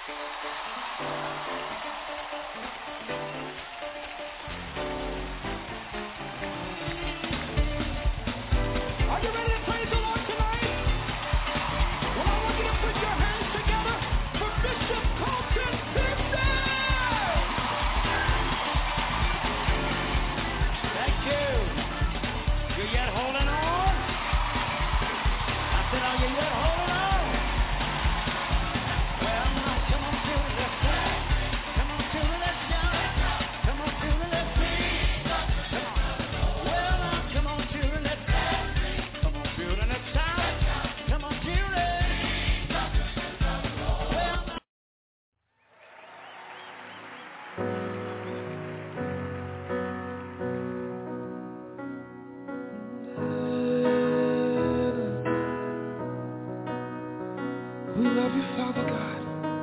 We love you, Father God.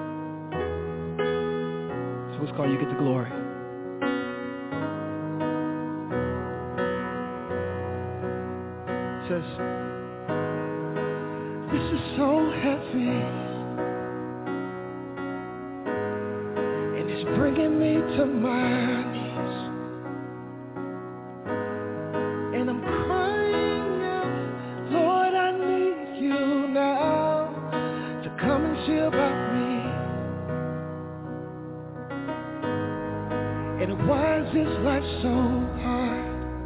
So it's called You Get the Glory. It says, this is so heavy, and it's bringing me to my knees, and I'm crying out, Lord, I need you now to come and see about me. And why is this life so hard?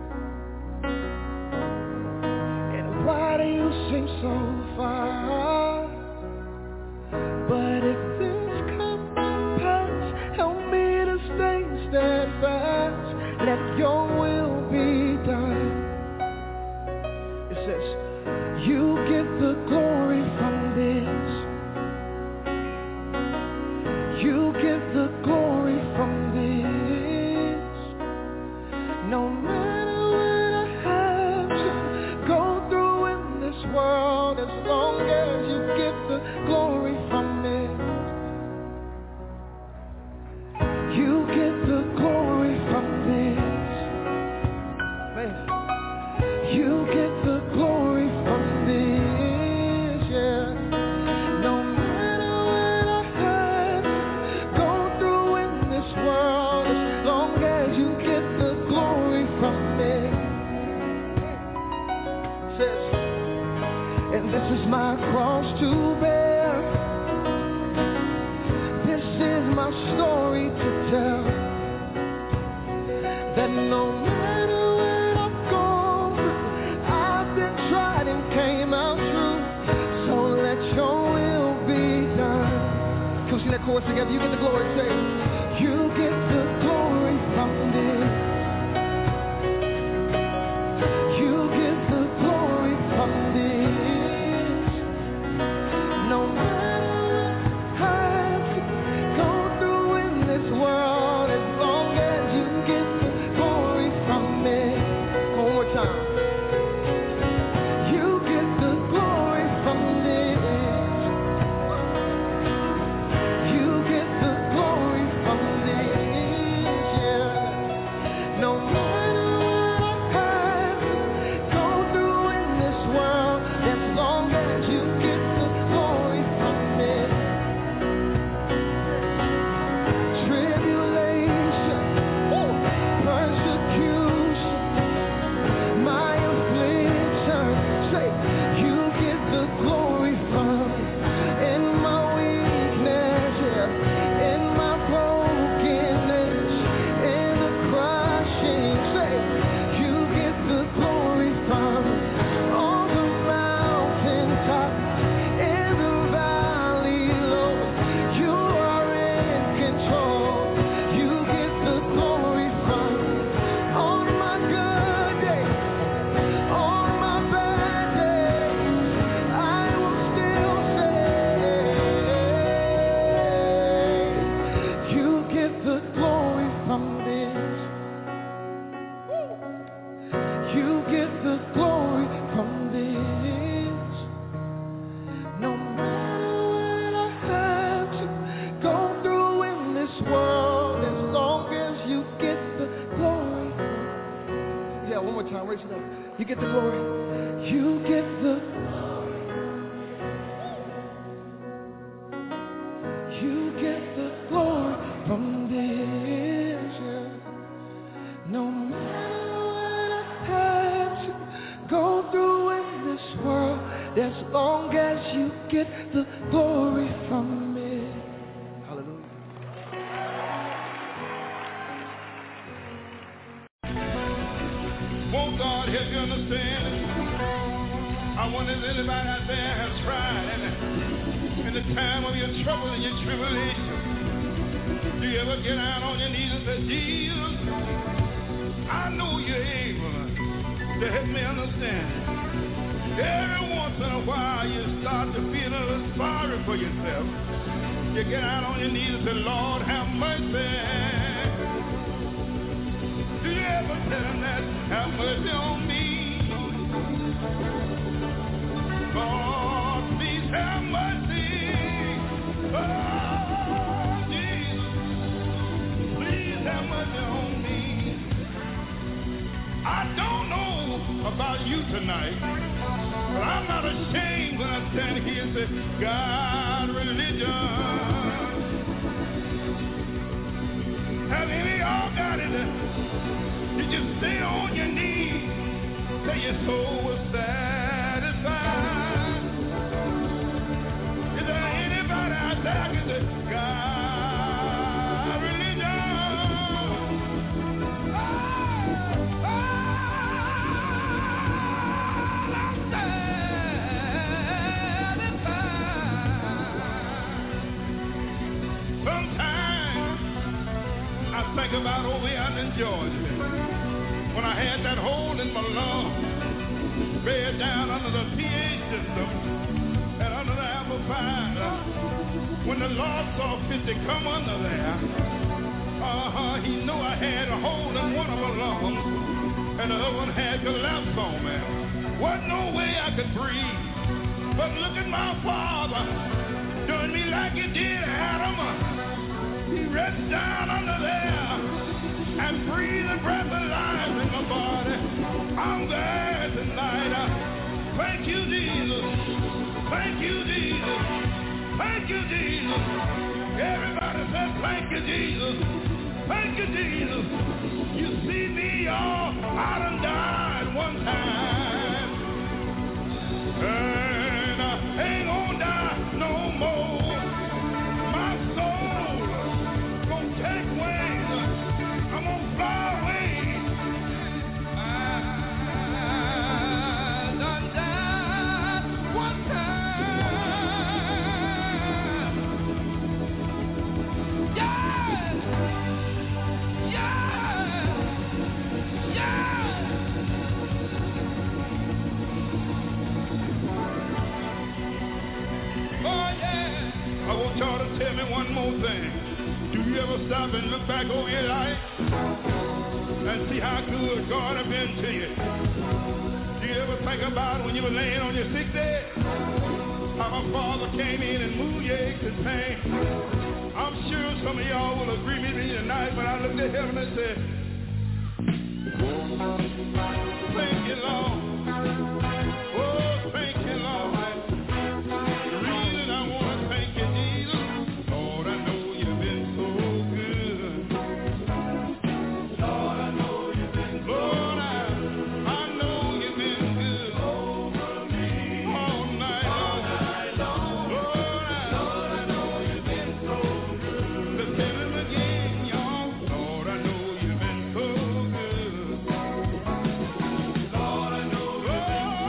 And why do you seem so far? But if this comes to pass, help me to stay steadfast. Let your will be done. It says, you get the glory from this. You get the glory from this. No matter what I have to go through in this world, as long as you get the glory from it. You get the glory from this. Man. You get the glory from this, yeah. No matter what I have to go through in this world, as long as you get the glory from it. Says, and this is my cross to bear. This is my story to tell. That no matter what I've gone through, I've been tried and came out true. So let your will be done. Can we sing that chorus together? You get the glory, say, you get the glory from this. You get the glory from this. No matter what I have to go through in this world, as long as you get the glory from it. One more time. You get the glory from this. You get the glory from this, yeah. No matter what I have to go through in this world, as long as you get the glory from it. Tribulation, persecution, my affliction, say, you get the glory from it. In my weakness, yeah, in my brokenness, in the crushing, say, you get the glory from it. On the mountaintop, in the valley low, you are in control. You get the glory from it. On my good days, on my bad days, I will still say, you get the glory from this. You get the glory from this. No matter what I have to go through in this world, as long as you get the glory. Yeah, one more time, raise it up. You get the glory. You get the. You You get the glory from this, yeah. No matter what I have to go through in this world, as long as you get the glory from it. Hallelujah. Won't God help you understand? I wonder if anybody out there has tried in the time of your trouble and your tribulation. Do you ever get out on your knees and say, Jesus, I know you're able to help me understand. Every once in a while you start to feel a little sorry for yourself. You get out on your knees and say, Lord, have mercy. Do you ever tell him that? Have mercy on me. Lord, please have mercy. Oh, Jesus, please have mercy on me. I don't know about you tonight, but I'm not ashamed when I stand here and say, God, religion. Have any of y'all got it? Did you stay on your knees till your soul was satisfied? Is there anybody out there that can say, God, religion? I'm satisfied. Sometimes I think about over here in Georgia, when I had that hole in my lung, buried down under the PA system and under the amplifier. When the Lord saw fit to come under there, he knew I had a hole in one of my lungs, and the other one had collapsed on me. Wasn't no way I could breathe. But look at my Father, doing me like he did Adam. He reached down under there and breathe the breath of life in my body. I'm glad tonight. Thank you, Jesus. Thank you, Jesus. Thank you, Jesus. Everybody said, thank you, Jesus. Thank you, Jesus. You see me, y'all, I done died one time. And I ain't gonna die no more. My soul gonna take wings. I'm gonna fly away. I done died one time. Yeah, yeah, yeah. Oh yeah. I want y'all to tell me one more thing. Do you ever stop and look back over your life and see how good God has been to you? Do you ever think about when you were laying on your sick bed, how my Father came in and moved your aches and pain? I'm sure some of y'all will agree with me tonight when I looked at heaven and said, thank you, Lord. Oh, thank you, Lord. The reason I want to thank you, Jesus, Lord, I know you've been so good. Lord, I know you've been good. Lord, I know you've been good over me all night long. Lord, I know you've been so good. Let's tell him again, y'all. Lord, I know you've been so good. Lord, I know you've been so good.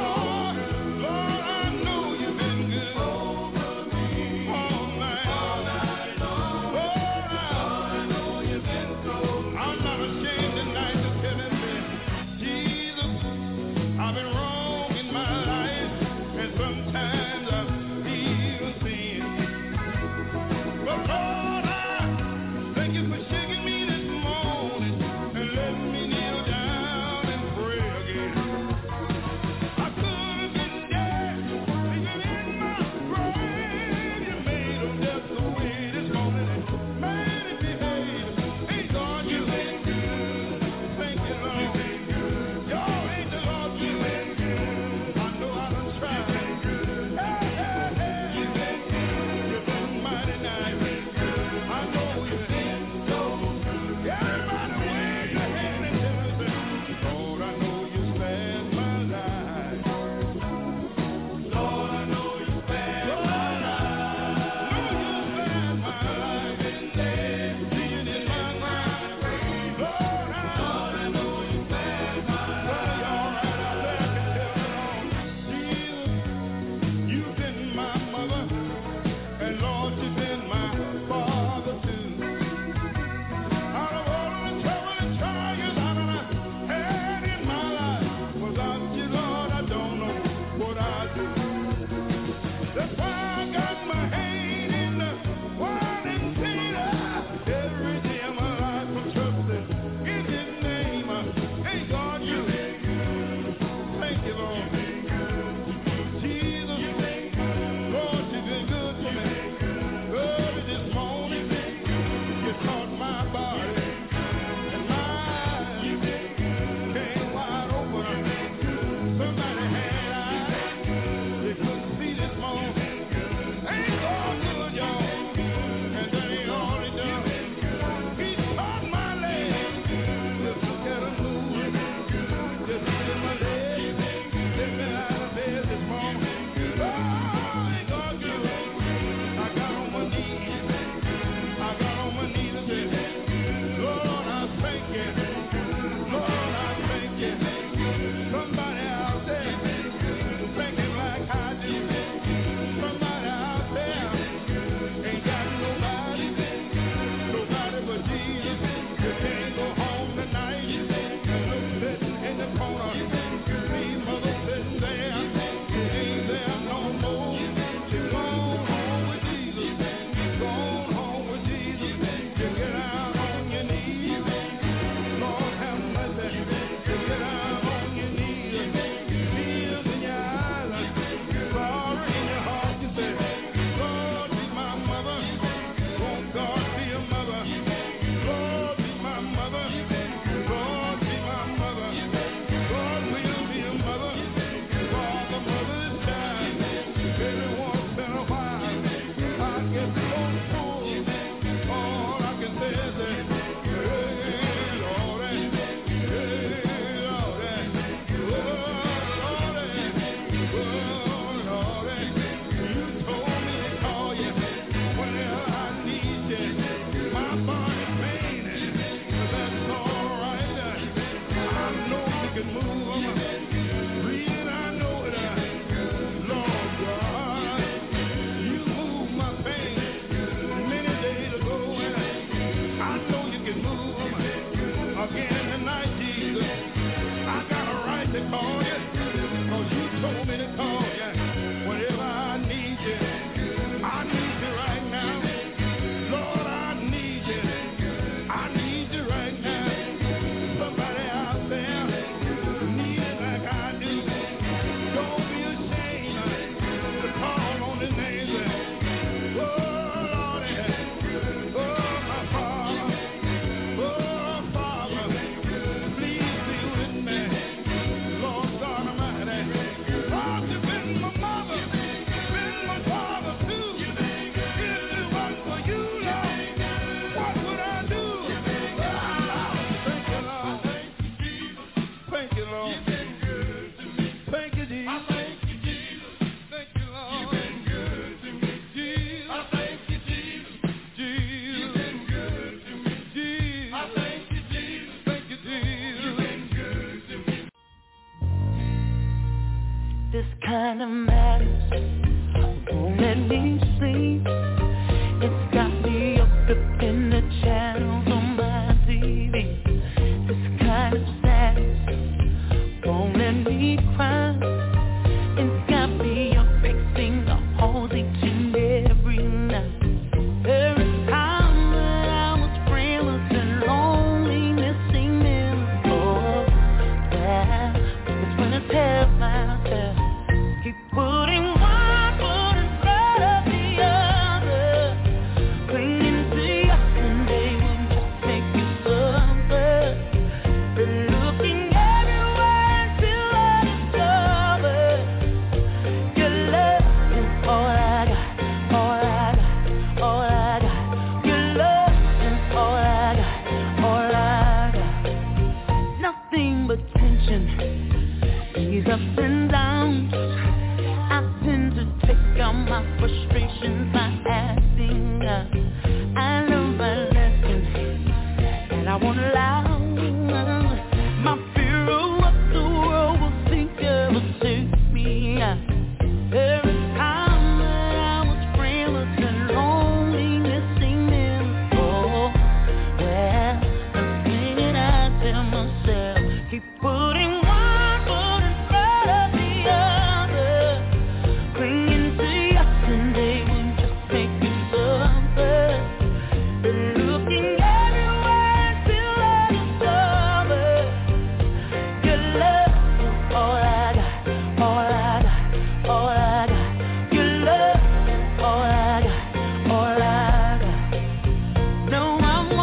kind of madness won't let me sleep. It's got me up in the channels on my TV. This kind of sadness won't let me cry. It's got me up fixing the holes each and every night. There is time that I was frameless and lonely, missing them. Oh, yeah, it's when I tell myself, keep putting one foot in front of the other, clinging to yesterday will just make you suffer. Been looking everywhere until I discovered your love is all I got, all I got, all I got. Your love is all I got, all I got. Nothing but tension, these ups and downs. I tend to take out my frustrations by acting out. I learned my lesson, and I won't allow my fear of what the world will think ever take me out. There is time that I was frameless and lonely, missing them. Oh, well, the thing I tell myself, keep putting one foot in front of the other, clinging to yesterday will just make you suffer. Been looking everywhere until I discovered your love is all I got, all I got, all I got. Your love is all I got, all I got. No,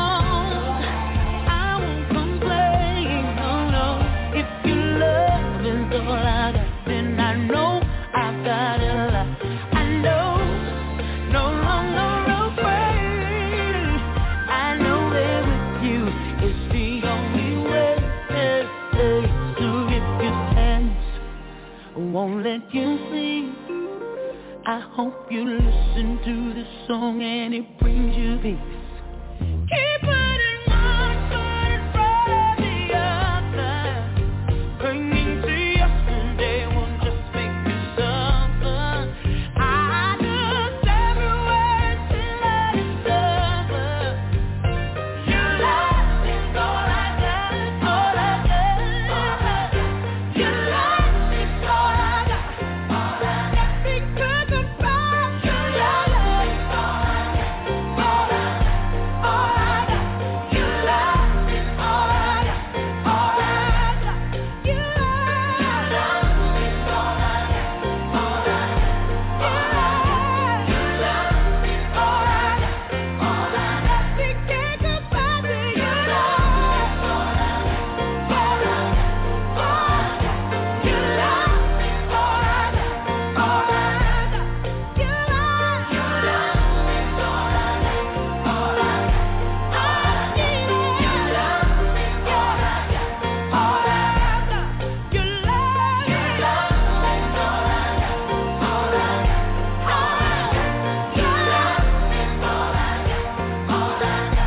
I won't complain, no, no. If your love is all I got, then I know I've got a lot. I know, no longer afraid. I know that with you is the only way. So if your hands won't let you sleep, I hope you listen to this song and it brings you peace. Keep putting one foot in front of the other, clinging to yesterday won't just make you suffer. I looked everywhere until I discovered your love is all I got, all I got. Your love is all I got, all I got. Because I'm proud your love is all I got, all I got, all I got. Your love is all I got, all I got. Your love is all I got, all I got. Your love is all I got, all I got. We can't go back to your love is all I got, all I got, all I got. Your love is all I got, all I got. Your love is all I got, all I got. I need it. Your love is all I got, all I got. Your love is all I got, all I got. Your love is all I got, all I got.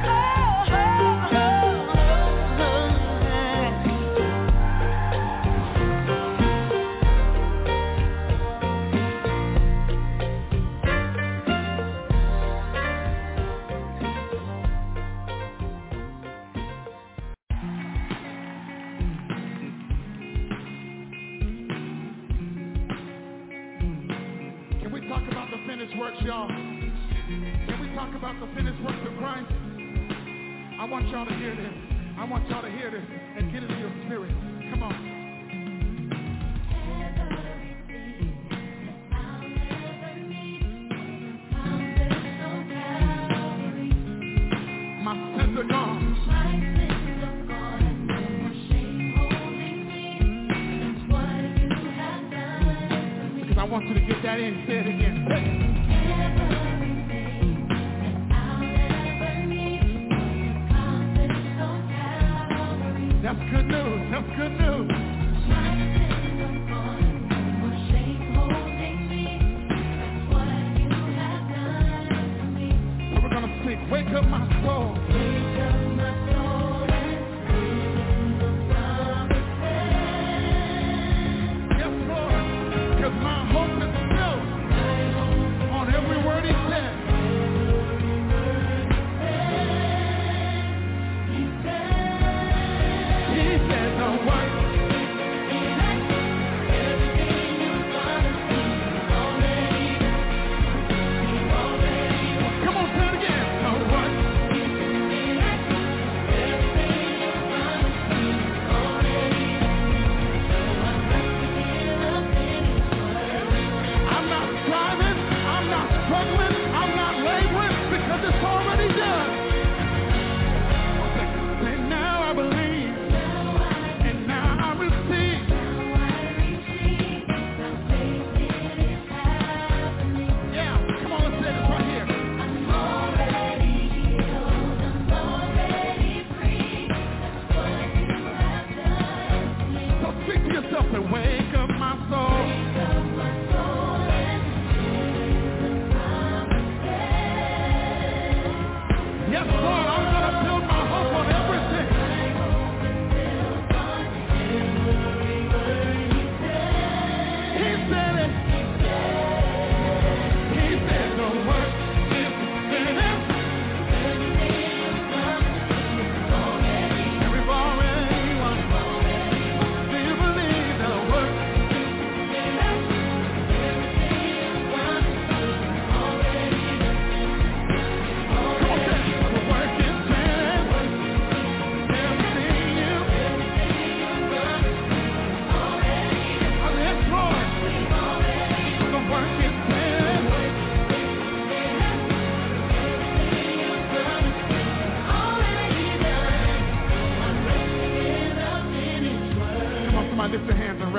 Can we talk about the finished works, y'all? Can we talk about the finished works of Christ? I want y'all to hear this. I want y'all to hear this and get into your spirit. Come on. My sins are gone. Because I want you to get that in. Say it again. Hey. That's good news. That's good news. So we're going to sing, wake up my soul. Wake up my soul and sing the promise. Yes, Lord.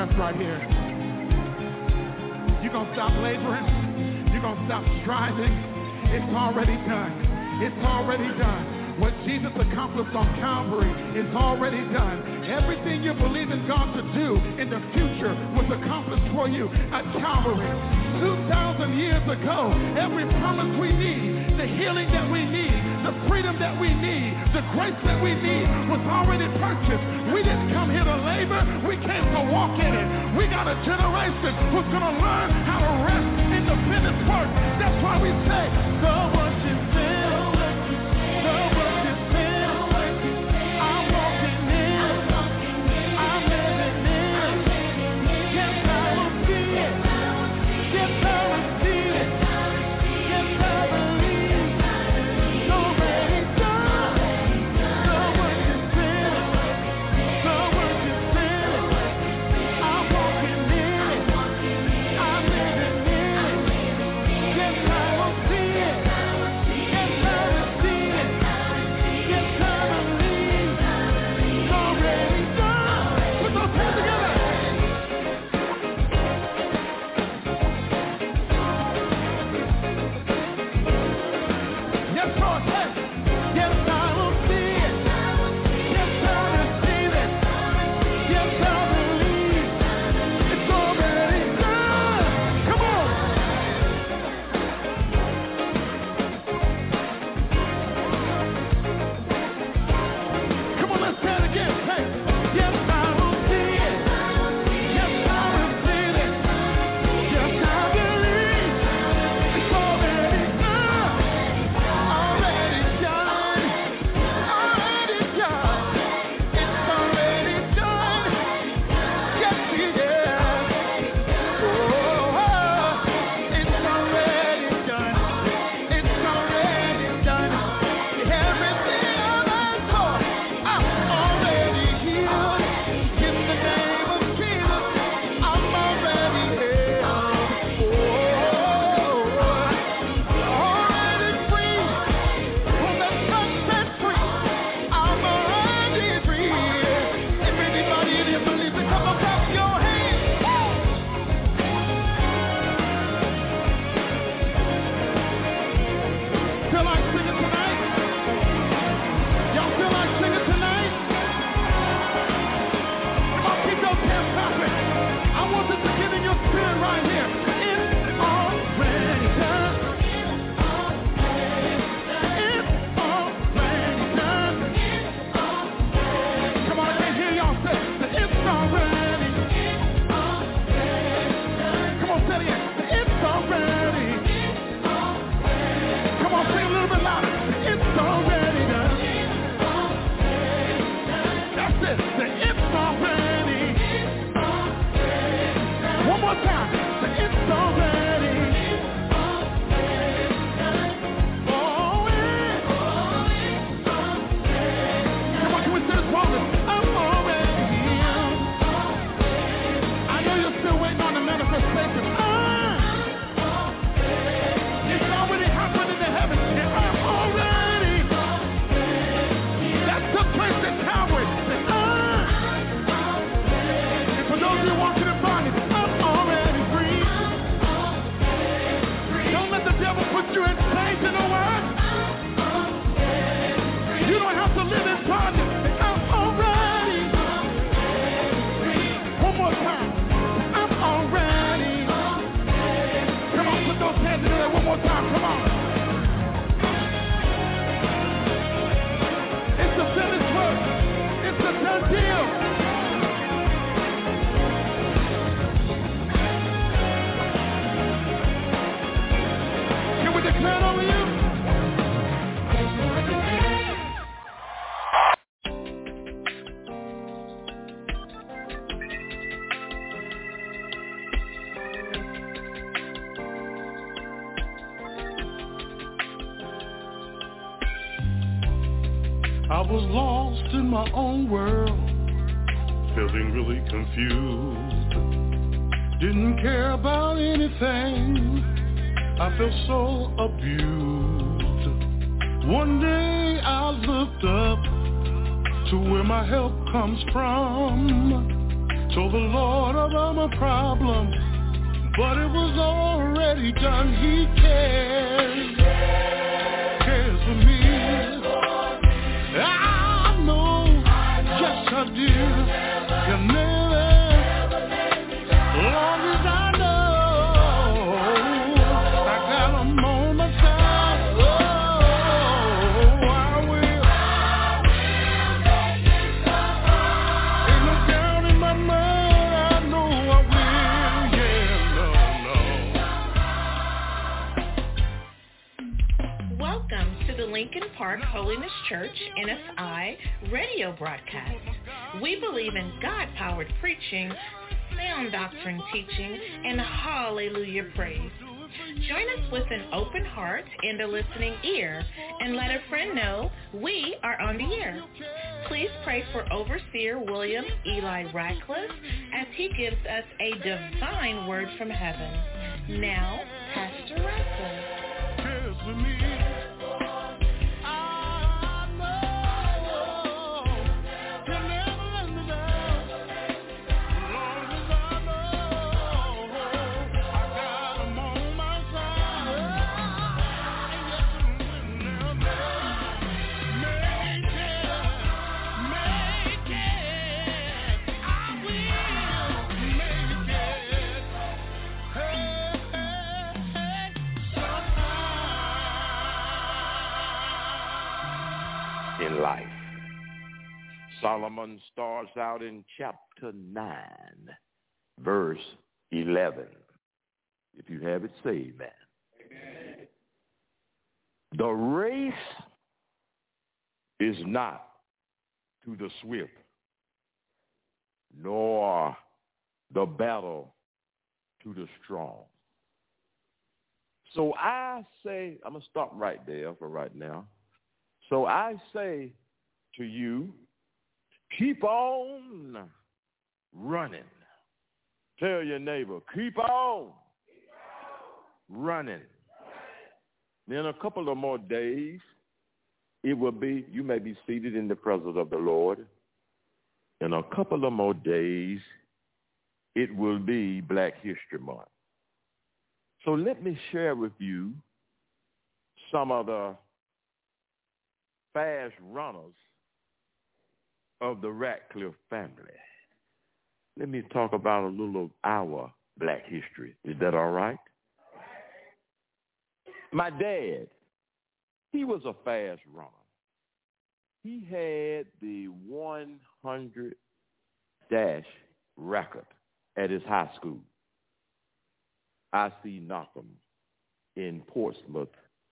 rest right here. You're going to stop laboring. You're going to stop striving. It's already done. It's already done. What Jesus accomplished on Calvary is already done. Everything you believe in God to do in the future was accomplished for you at Calvary. 2,000 years ago, every promise we need, the healing that we need, the freedom that we need, the grace that we need was already purchased. We didn't come here to labor. We came to walk in it. We got a generation who's going to learn how to rest in the finished work. That's why we say, the work is finished. The work is finished. I'm walking in. I'm living in. Yes, I will see it. Yes, I will see it. Yes, I believe. It's already done. The work is finished. The work is finished. I'm walking in. I'm living in. Yes, I will see it. Yes, I will see it. Yes, I believe. It's already done. Put those hands together. Yes, Lord. Hey. Yes, I will see it. Yes, I receive it. Yes, I believe. It's already done. Come on. Come on, let's say it again. Hey. Yes, I will see it. Yes, I receive it. Yes, I believe. It's already done. Already done. Already done. It's already done. Yes, it is. Oh, it's already done. It's already done. Everything I've asked for, I'm already healed. In the name of Jesus, I'm already healed. Already free. From the sun set free, I'm already free. If anybody in here believes it, come up, clap your hands. Feel like singing tonight? Y'all feel like singing tonight? Come on, keep those hands clapping. I want this to get in your spirit right here. It's already done. It's already done. Come on, I can't hear y'all say that it's already. Come on, say it again. It's already. Come on, sing a little bit louder. It's already done. That's it. Say it's already. One more time. Say it's already. Oh, it's. Come on, can we say this promise? I'm already healed. I know you're still waiting on the manifestation. It's already happened in the heavens. And I'm already. That took place at Calvary. Say, and for those of you walking in bondage, I'm already free. Don't let the devil put you in chains, you know what? You don't have to live in bondage. Say, I'm already. One more time. I'm already. Come on, put those hands together one more time. Come on. It's a finished work. It's a done deal. Can we declare it over you? I was lost in my own world, feeling really confused. Didn't care about anything. I felt so abused. One day I looked up to where my help comes from. Told the Lord about my problem, but it was already done. He cares for me. I know, yes I do. He'll never, long as I know, I got him on my side. Oh, I will. Ain't no doubt in my mind, I know I will. Yeah, no. Welcome to the Lincoln Park Holiness Church, NFI, radio broadcast. We believe in God-powered preaching, sound doctrine teaching, and hallelujah praise. Join us with an open heart and a listening ear, and let a friend know we are on the air. Please pray for Overseer William Eli Ratcliffe as he gives us a divine word from heaven. Now, Pastor Ratcliffe. In life, Solomon starts out in chapter 9, verse 11. If you have it, say amen. Amen. The race is not to the swift, nor the battle to the strong. So I say, I'm going to stop right there for right now. So I say to you, keep on running. Tell your neighbor, keep on running. Then a couple of more days, it will be, you may be seated in the presence of the Lord. In a couple of more days, it will be Black History Month. So let me share with you some of the fast runners of the Ratcliffe family. Let me talk about a little of our Black history. Is that all right? My dad, he was a fast runner. He had the 100 dash record at his high school, I.C. Knockham in Portsmouth,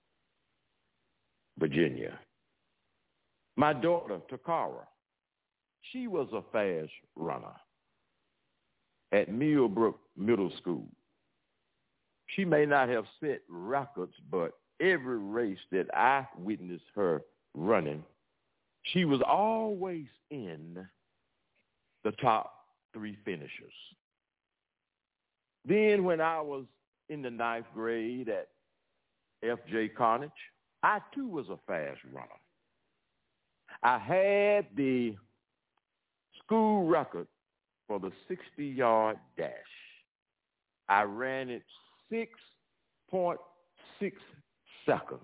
Virginia. My daughter, Takara, she was a fast runner at Millbrook Middle School. She may not have set records, but every race that I witnessed her running, she was always in the top 3 finishers. Then when I was in the 9th grade at F.J. Carnage, I too was a fast runner. I had the school record for the 60-yard dash. I ran it 6.6 seconds.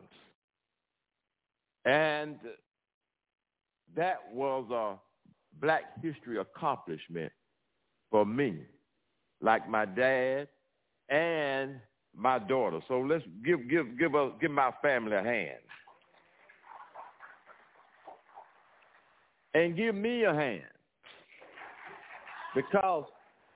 And that was a Black history accomplishment for me, like my dad and my daughter. So let's give my family a hand. And give me a hand. Because,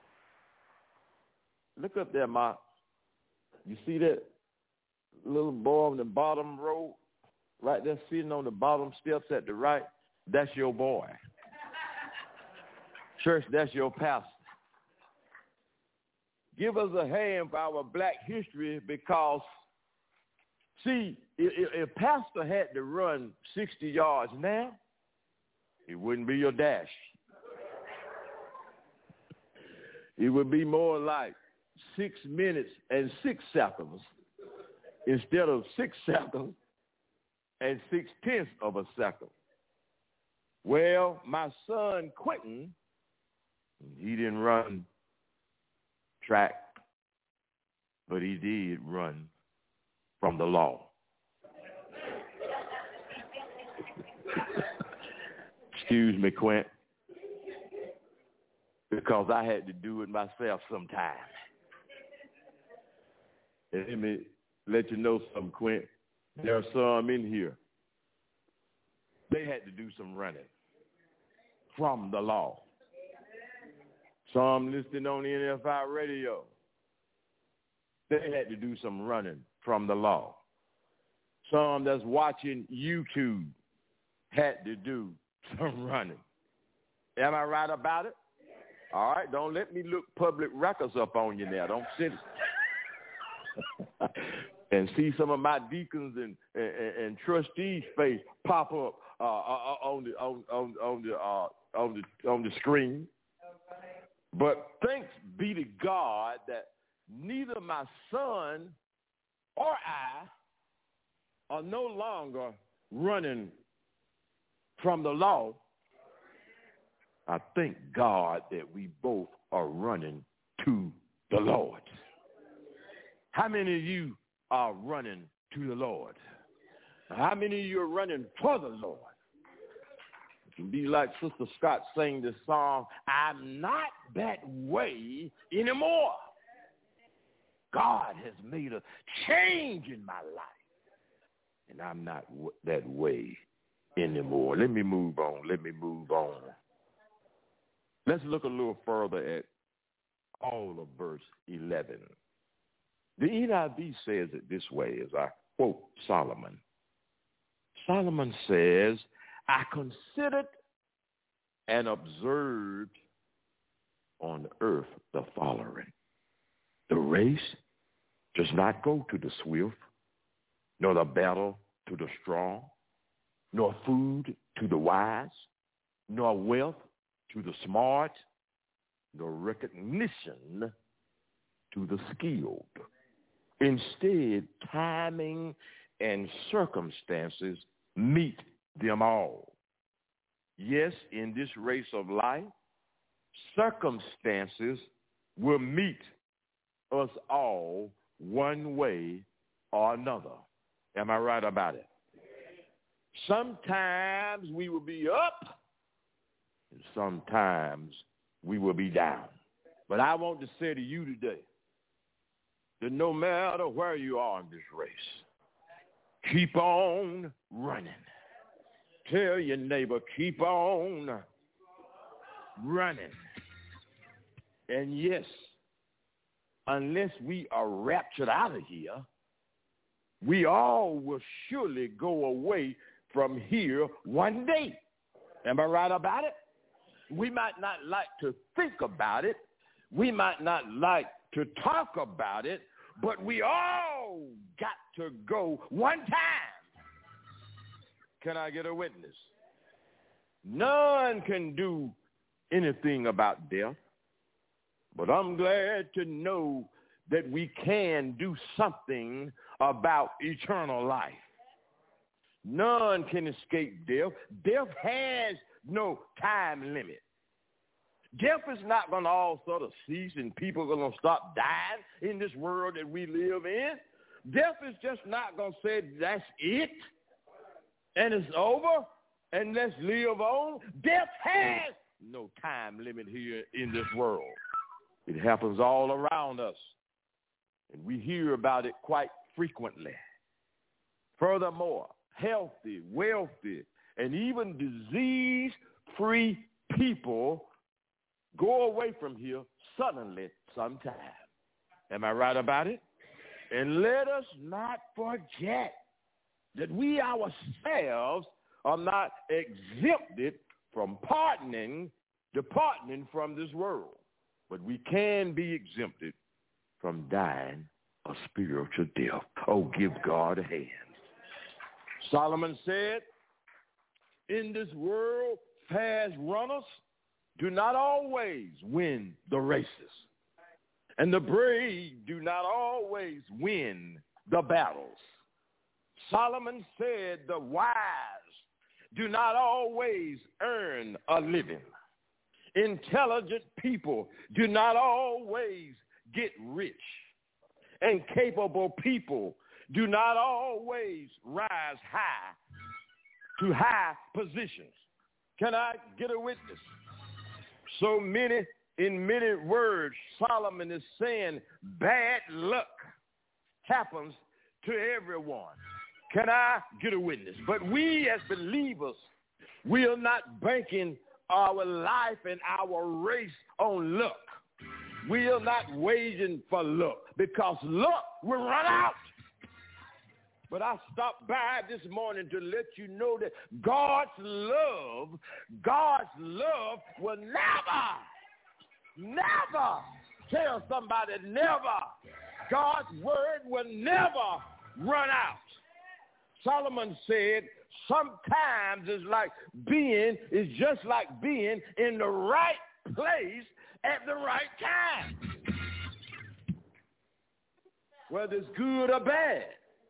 look up there, you see that little boy on the bottom row, right there sitting on the bottom steps at the right? That's your boy. Church, that's your pastor. Give us a hand for our Black history because, see, if pastor had to run 60 yards now, it wouldn't be your dash. It would be more like 6 minutes and 6 seconds instead of 6 seconds and 6/10 of a second. Well, my son Quentin, He didn't run track, but he did run from the law. Excuse me, Quint, because I had to do it myself sometime. And let me let you know something, Quint. There are some in here. They had to do some running from the law. Some listening on the NFI radio. They had to do some running from the law. Some that's watching YouTube had to do some running. Am I right about it? All right, don't let me look public records up on you now. Don't sit and see some of my deacons and trustees' face pop up on the screen. But thanks be to God that neither my son or I are no longer running from the law. I thank God that we both are running to the Lord. How many of you are running to the Lord? How many of you are running for the Lord? It can be like Sister Scott sang this song, I'm not that way anymore. God has made a change in my life, and I'm not that way anymore. Let me move on. Let's look a little further at all of verse 11. The NIV says it this way, as I quote Solomon. Solomon says, I considered and observed on earth the following. The race does not go to the swift, nor the battle to the strong, nor food to the wise, nor wealth to the smart, nor recognition to the skilled. Instead, timing and circumstances meet them all. Yes, in this race of life, circumstances will meet us all one way or another. Am I right about it? Sometimes we will be up, and sometimes we will be down. But I want to say to you today that no matter where you are in this race, keep on running. Tell your neighbor, keep on running. And yes, unless we are raptured out of here, we all will surely go away from here one day. Am I right about it? We might not like to think about it. We might not like to talk about it, but we all got to go one time. Can I get a witness? None can do anything about death, but I'm glad to know that we can do something about eternal life. None can escape death. Death has no time limit. Death is not going to all sort of cease and people are going to stop dying in this world that we live in. Death is just not going to say that's it and it's over and let's live on. Death has no time limit here in this world. It happens all around us, and we hear about it quite frequently. Furthermore, healthy, wealthy, and even disease-free people go away from here suddenly sometime. Am I right about it? And let us not forget that we ourselves are not exempted from departing from this world. But we can be exempted from dying a spiritual death. Oh, give God a hand. Solomon said, in this world, fast runners do not always win the races, and the brave do not always win the battles. Solomon said the wise do not always earn a living, Intelligent people do not always get rich, and capable people do not always rise high to high positions. Can I get a witness? So many, in many words, Solomon is saying bad luck happens to everyone. Can I get a witness? But we as believers, we are not banking our life and our race on luck. We are not waging for luck, because luck will run out. But I stopped by this morning to let you know that God's love will never, tell somebody never. God's word will never run out. Solomon said, sometimes it's just like being in the right place at the right time. Whether it's good or bad.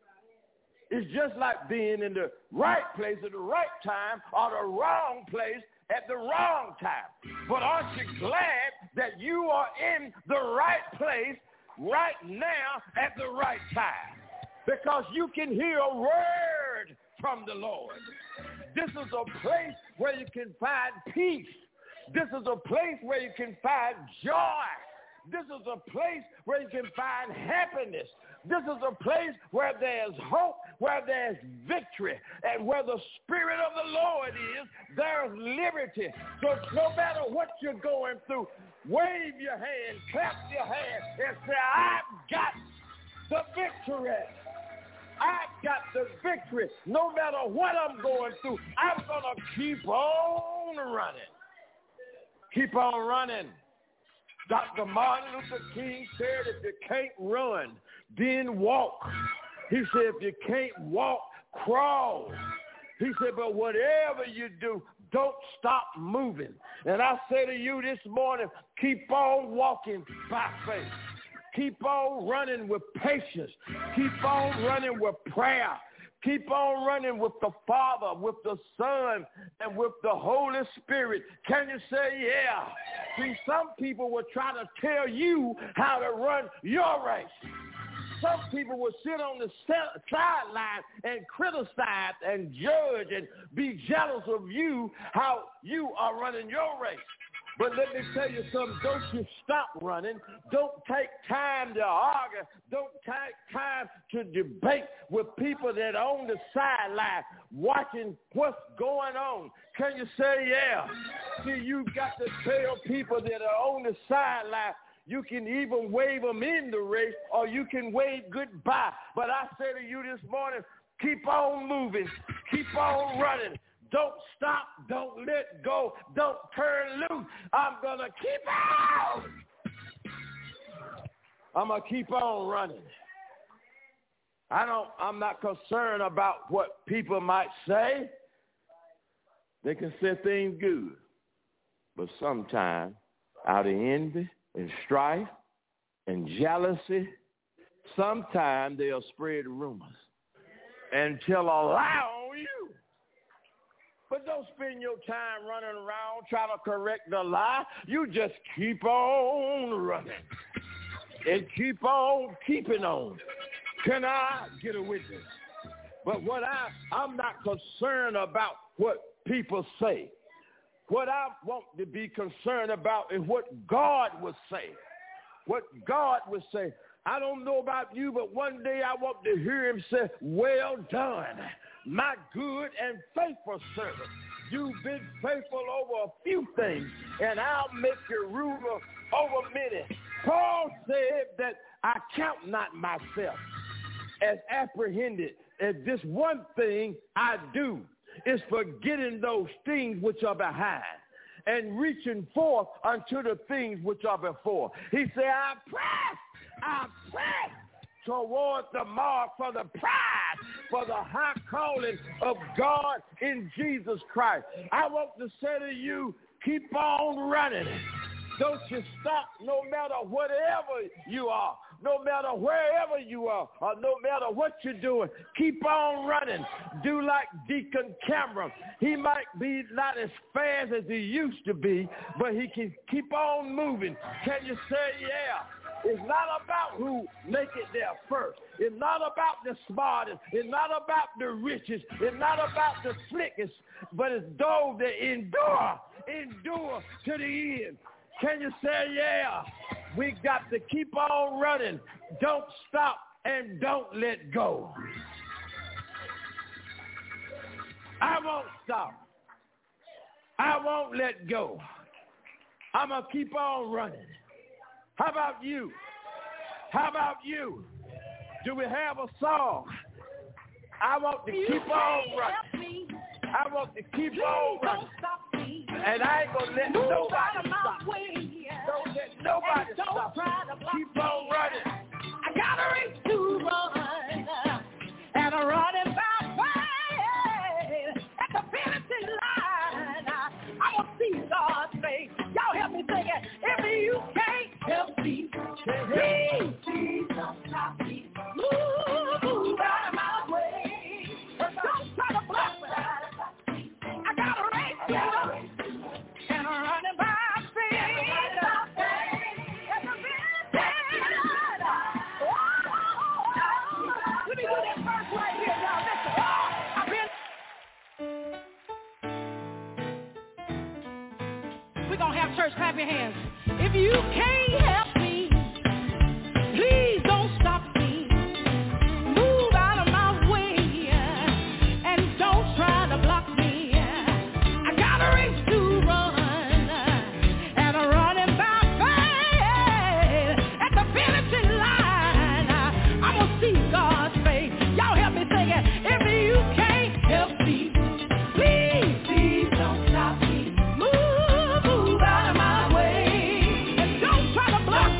It's just like being in the right place at the right time or the wrong place at the wrong time. But aren't you glad that you are in the right place right now at the right time? Because you can hear a word from the Lord. This is a place where you can find peace. This is a place where you can find joy. This is a place where you can find happiness. This is a place where there's hope, where there's victory, and where the Spirit of the Lord is, there's liberty. So no matter what you're going through, wave your hand, clap your hand, and say, I've got the victory. I've got the victory. No matter what I'm going through, I'm going to keep on running. Keep on running. Dr. Martin Luther King said, if you can't run, then walk. He said, if you can't walk, crawl. He said, but whatever you do, don't stop moving. And I say to you this morning, keep on walking by faith. Keep on running with patience. Keep on running with prayer. Keep on running with the Father, with the Son, and with the Holy Spirit. Can you say yeah? See, some people will try to tell you how to run your race. Some people will sit on the sideline and criticize and judge and be jealous of you, how you are running your race. But let me tell you something, don't you stop running. Don't take time to argue. Don't take time to debate with people that are on the sideline watching what's going on. Can you say yeah? See, you've got to tell people that are on the sideline, you can even wave them in the race or you can wave goodbye. But I say to you this morning, keep on moving. Keep on running. Don't stop. Don't let go. Don't turn loose. I'm going to keep on. I'm going to keep on running. I'm not concerned about what people might say. They can say things good. But sometimes out of envy and strife and jealousy, sometimes they'll spread rumors and tell a lie on you. But don't spend your time running around trying to correct the lie. You just keep on running and keep on keeping on. Can I get a witness? But what I'm not concerned about what people say. What I want to be concerned about is what God would say. What God would say. I don't know about you, but one day I want to hear him say, well done, my good and faithful servant. You've been faithful over a few things, and I'll make you ruler over many. Paul said that I count not myself as apprehended as this one thing I do is forgetting those things which are behind and reaching forth unto the things which are before. He said, I press toward the mark for the prize, for the high calling of God in Jesus Christ. I want to say to you, keep on running. Don't you stop no matter whatever you are, no matter wherever you are, or no matter what you're doing, keep on running. Do like Deacon Cameron. He might be not as fast as he used to be, but he can keep on moving. Can you say yeah? It's not about who make it there first. It's not about the smartest. It's not about the richest. It's not about the slickest, but it's those that endure to the end. Can you say yeah? We got to keep on running. Don't stop and don't let go. I won't stop. I won't let go. I'm going to keep on running. How about you? How about you? Do we have a song? I want to keep on running. I want to keep on running. And I ain't going to let nobody stop. Don't let nobody stop. Keep on running. I got a race to run, and I'm running by faith at the finishing line. I want to see God's face. Y'all help me sing it. If you can't help me, please don't stop me. Move out of my way. Don't try to block me. I got a race to run, and I'm running by faith at the finishing line. Let me do that first right here, y'all. Listen. We're going to have church. Clap your hands. If you can't help me, please don't stop me. Move out of my way and don't try to block me. I got a race to run, and I'm running by faith at the finishing line. I'm going to see God's face. Y'all help me sing it. If you can't help me, please don't stop me. Move out of my way and don't try to block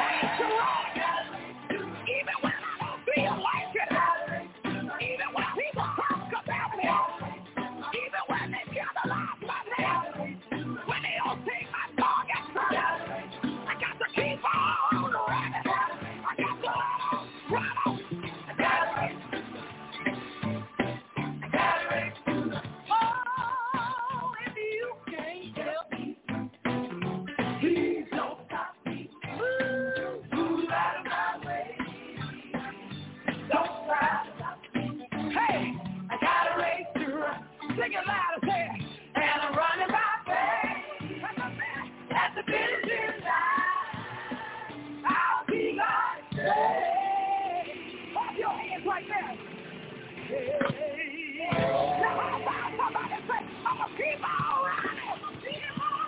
race to run. Even when I don't feel like it. Even when people talk about me. Even when they scandalize my name. When they don't take my target. I got to keep on running. I got to run on. I got to race. Oh, if you can't help me, please don't stop me. Move out of my way. Don't try to stop me. Hey, I got a race to run. Sing it loud and say it. And I'm running my way. At the finishing line, I'll be like say. Hold your hands right there. Hey. Now how about somebody say, I'm gonna keep on running. Keep on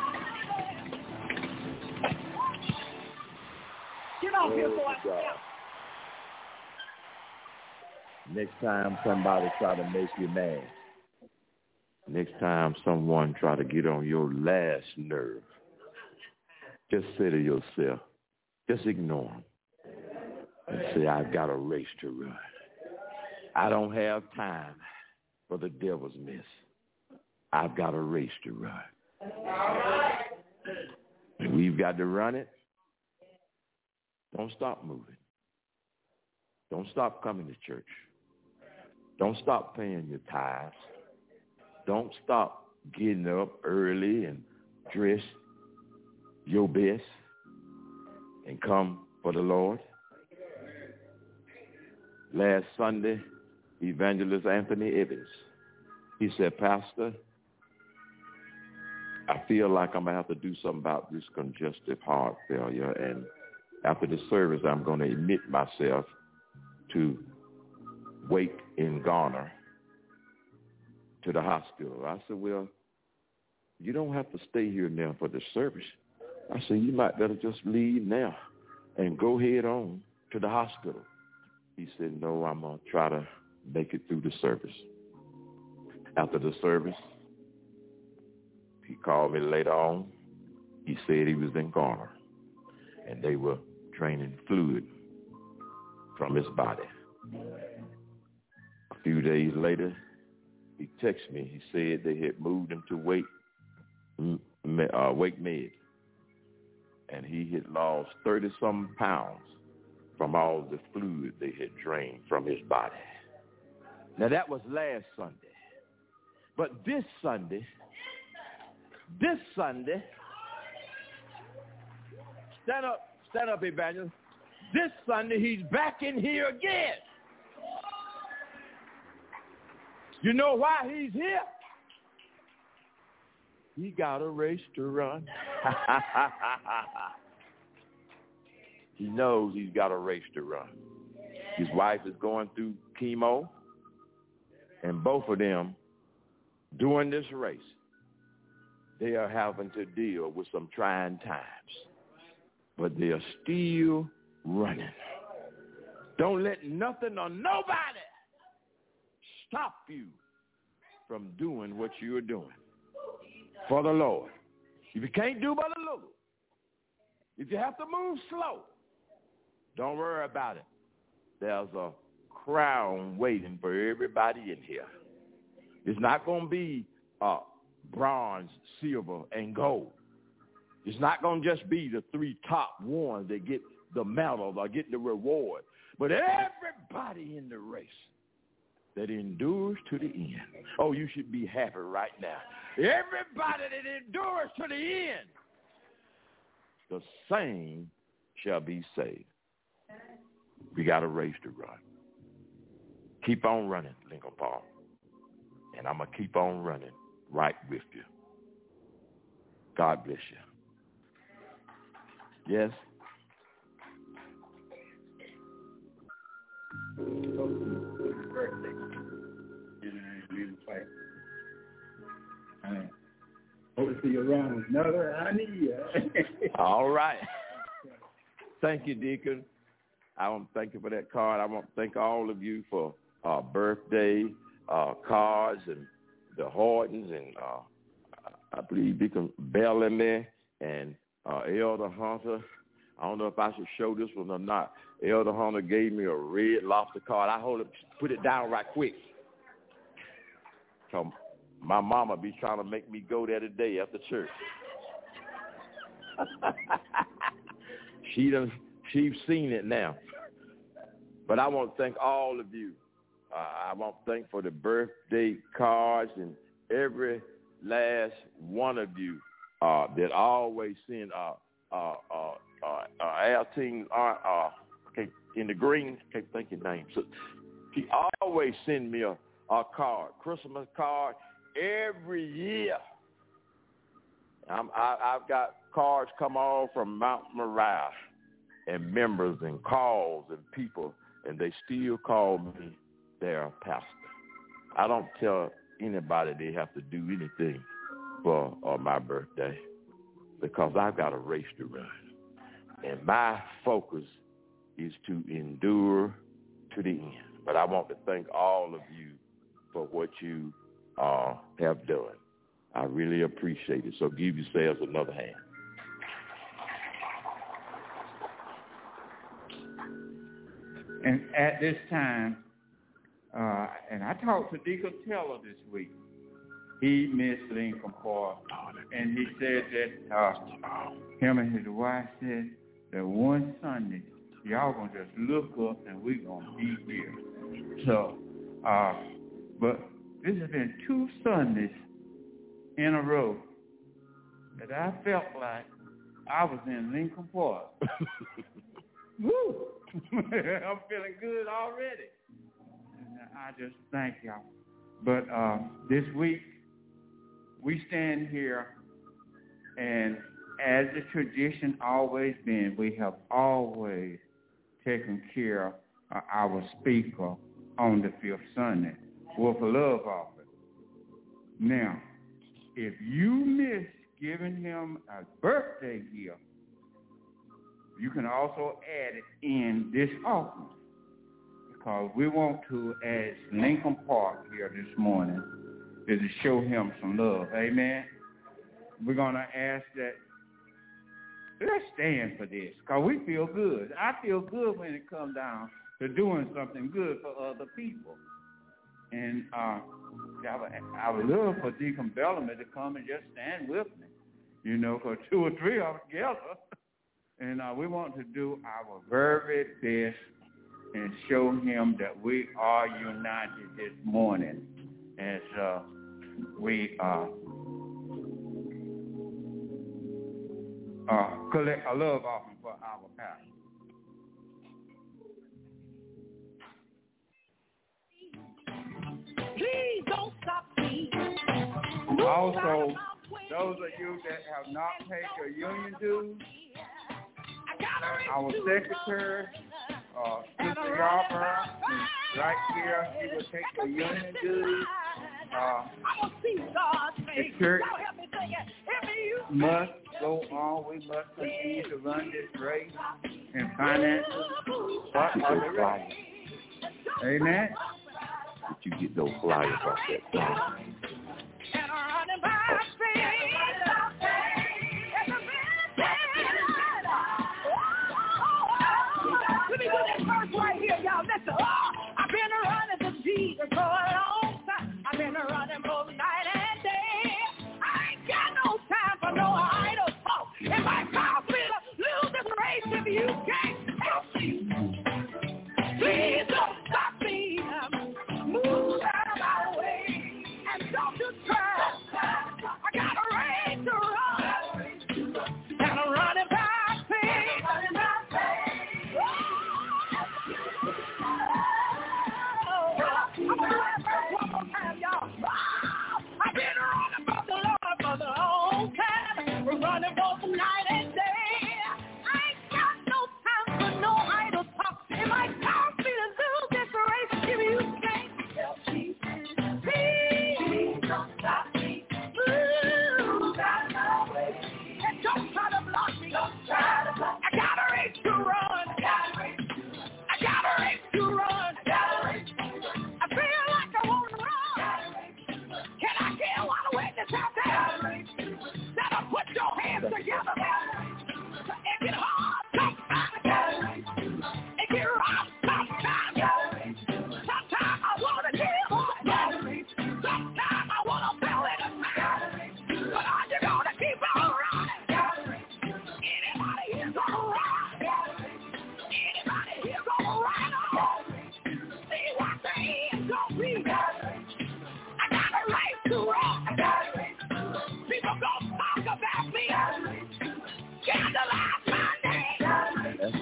running. Get off here so I can help. Next time somebody try to make you mad, next time someone try to get on your last nerve, just say to yourself, just ignore them and say, I've got a race to run. I don't have time for the devil's mess. I've got a race to run. And we've got to run it. Don't stop moving. Don't stop coming to church. Don't stop paying your tithes. Don't stop getting up early and dress your best and come for the Lord. Last Sunday, Evangelist Anthony Evans, he said, Pastor, I feel like I'm going to have to do something about this congestive heart failure, and after the service, I'm going to admit myself to Wake in Garner to the hospital. I said, well, you don't have to stay here now for the service. I said, you might better just leave now and go head on to the hospital. He said, no, I'm going to try to make it through the service. After the service, he called me later on. He said he was in Garner, and they were draining fluid from his body. A few days later, he texted me. He said they had moved him to Wake Med, and he had lost 30-some pounds from all the fluid they had drained from his body. Now, that was last Sunday. But this Sunday, stand up, Evangelist. This Sunday, he's back in here again. You know why he's here? He got a race to run. He knows he's got a race to run. His wife is going through chemo, and both of them, during this race, they are having to deal with some trying times. But they are still running. Don't let nothing or nobody stop you from doing what you're doing for the Lord. If you can't do but a little, if you have to move slow, don't worry about it. There's a crown waiting for everybody in here. It's not going to be bronze, silver, and gold. It's not going to just be the 3 top ones that get the medal or get the reward, but everybody in the race that endures to the end. Oh, you should be happy right now. Everybody that endures to the end, the same shall be saved. We got a race to run. Keep on running, Lincoln Park. And I'm going to keep on running right with you. God bless you. Yes? Hope to see you around with another idea. All right. Thank you, Deacon. I want to thank you for that card. I want to thank all of you for birthday cards and the Hortons and I believe Deacon Bellamy and Elder Hunter. I don't know if I should show this one or not. Elder Hunter gave me a red lobster card. I put it down right quick. So my mama be trying to make me go there today after church. She's seen it now. But I want to thank all of you. I want to thank for the birthday cards and every last one of you that always send our team in the green. Can't think your name. So he always send me a card, Christmas card, every year. I've got cards come all from Mount Moriah and members and calls and people, and they still call me their pastor. I don't tell anybody they have to do anything for my birthday because I've got a race to run. And my focus is to endure to the end. But I want to thank all of you for what you have done. I really appreciate it. So give yourselves another hand. And at this time, and I talked to Deacon Teller this week. He missed Lincoln Park, and he said that him and his wife said that one Sunday, y'all going to just look up and we're going to be here. So, but this has been 2 Sundays in a row that I felt like I was in Lincoln Park. Woo! I'm feeling good already. And I just thank y'all. But this week, we stand here, and as the tradition always been, we have always taken care of our speaker on the 5th Sunday with a love offering. Now, if you miss giving him a birthday gift, you can also add it in this offering, because we want to, as Lincoln Park here this morning, is to show him some love. Amen. We're going to ask that, let's stand for this, because we feel good. I feel good when it comes down to doing something good for other people. And I would love for Deacon Bellamy to come and just stand with me, because 2 or 3 are together. And we want to do our very best and show him that we are united this morning as we collect a love offering for our pastor. Please don't stop me. Also, those of you that have not paid your union dues, our secretary, Sister Yarborough, is right here. She will take the union dues. The church must go on. We must continue to run this race and finances. Amen. Did you get those flyers off that song? Let me do that verse right here, y'all. Listen. I've been running to Jesus for a long time. I've been running both night and day. I ain't got no time for no idle talk. It might cause me to lose this race if you can't help me. Please don't stop me. Move out of my way. And don't you try. I got a race to run. And I'm running by faith. I've been running for the Lord for the whole time. We're running both night and day. I ain't got no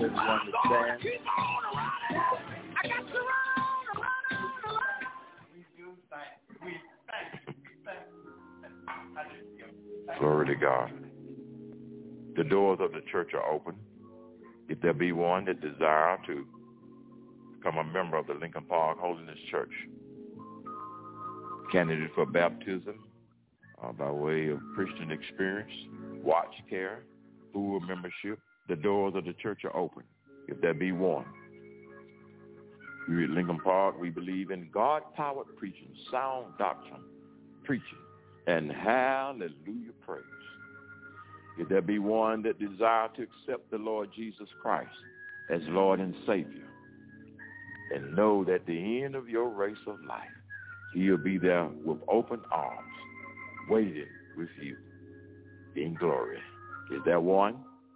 everyone to stand. Glory to God. The doors of the church are open. If there be one that desire to become a member of the Lincoln Park Holiness Church, candidate for baptism by way of Christian experience, watch care, full membership, the doors of the church are open. If there be one. We at Lincoln Park, we believe in God-powered preaching, sound doctrine, preaching, and hallelujah praise. If there be one that desire to accept the Lord Jesus Christ as Lord and Savior, and know that at the end of your race of life, he'll be there with open arms, waiting with you in glory. Is there one?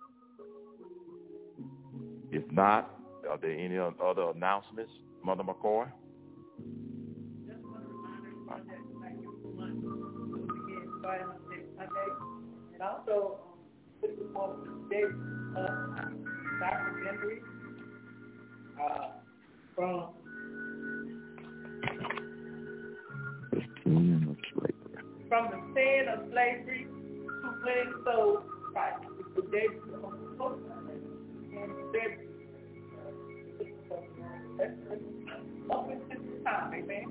If not, are there any other announcements, Mother McCoy? Just want to remind everyone that thank you so much again starting on next Sunday. And also, put the forward to today documentary from the sin of slavery to winning souls Christ. It's the day on the post and that's open to the time, amen.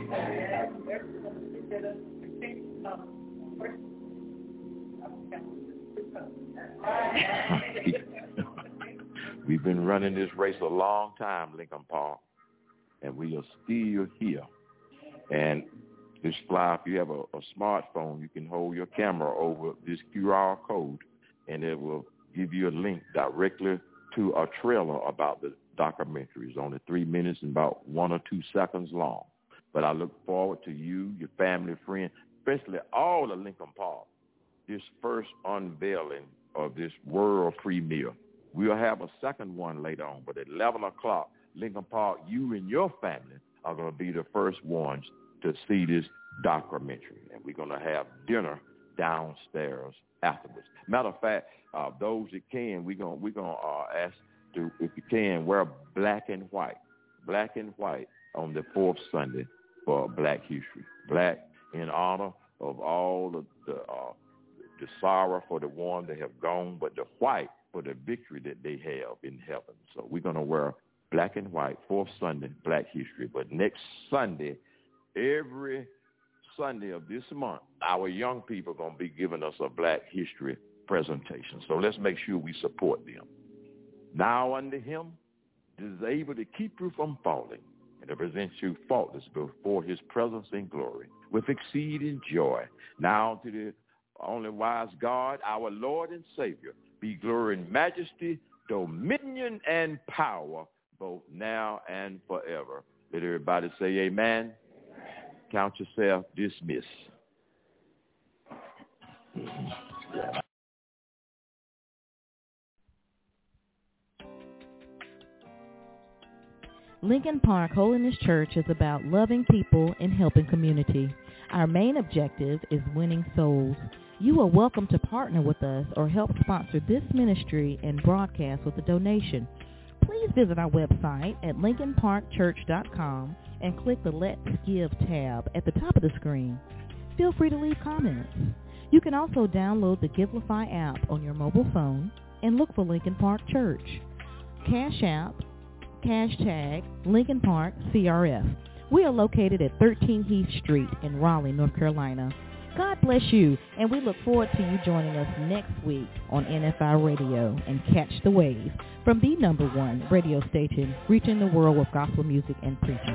We've been running this race a long time, Lincoln Park, and we are still here. And this flyer, if you have a smartphone, you can hold your camera over this QR code, and it will give you a link directly to a trailer about the documentary. It's only 3 minutes and about 1 or 2 seconds long. But I look forward to you, your family, friends, especially all of Lincoln Park, this first unveiling of this world premiere. We'll have a second one later on, but at 11 o'clock, Lincoln Park, you and your family are going to be the first ones to see this documentary. And we're going to have dinner downstairs afterwards. Matter of fact, those that can, we're gonna ask to, if you can, wear black and white on the fourth Sunday for Black History. Black in honor of all of the sorrow for the one that have gone, but the white for the victory that they have in heaven. So we're gonna wear black and white, fourth Sunday, Black History. But next Sunday, every Sunday of this month, our young people are going to be giving us a Black History presentation. So let's make sure we support them. Now unto him that is able to keep you from falling and to present you faultless before his presence in glory with exceeding joy. Now to the only wise God, our Lord and Savior, be glory and majesty, dominion and power, both now and forever. Let everybody say amen. Count yourself dismissed. Lincoln Park Holiness Church is about loving people and helping community. Our main objective is winning souls. You are welcome to partner with us or help sponsor this ministry and broadcast with a donation. Please visit our website at lincolnparkchurch.com and click the Let's Give tab at the top of the screen. Feel free to leave comments. You can also download the Givelify app on your mobile phone and look for Lincoln Park Church. Cash App, hashtag Lincoln Park CRF. We are located at 13 Heath Street in Raleigh, North Carolina. God bless you, and we look forward to you joining us next week on NFI Radio and Catch the Wave from the #1 radio station reaching the world with gospel music and preaching.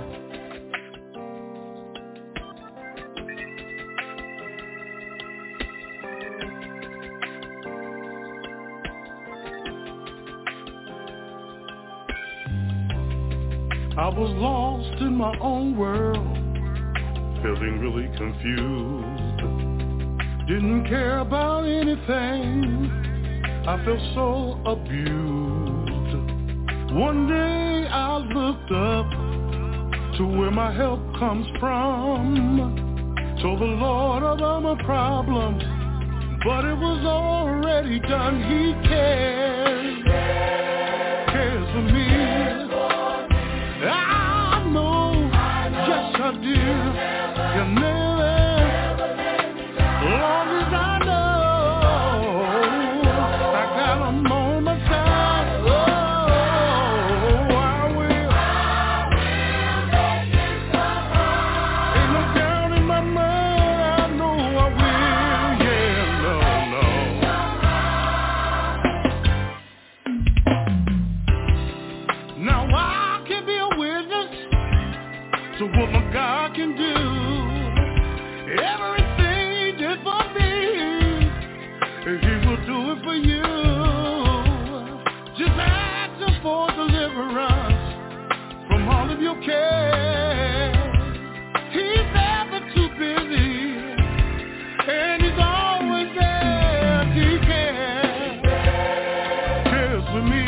I was lost in my own world, feeling really confused. Didn't care about anything, I felt so abused. One day I looked up to where my help comes from. Told the Lord about my problems, but it was already done. He cares for me. I know, yes I do. You never, long as I know, I got 'em on my side. Oh, I will. Ain't no doubt in my mind, I know I will. Yeah, no. Now I can be a witness to what my God can do. Everything he did for me, he will do it for you. Just ask him for deliverance from all of your cares. He's never too busy, and he's always there. He cares for me.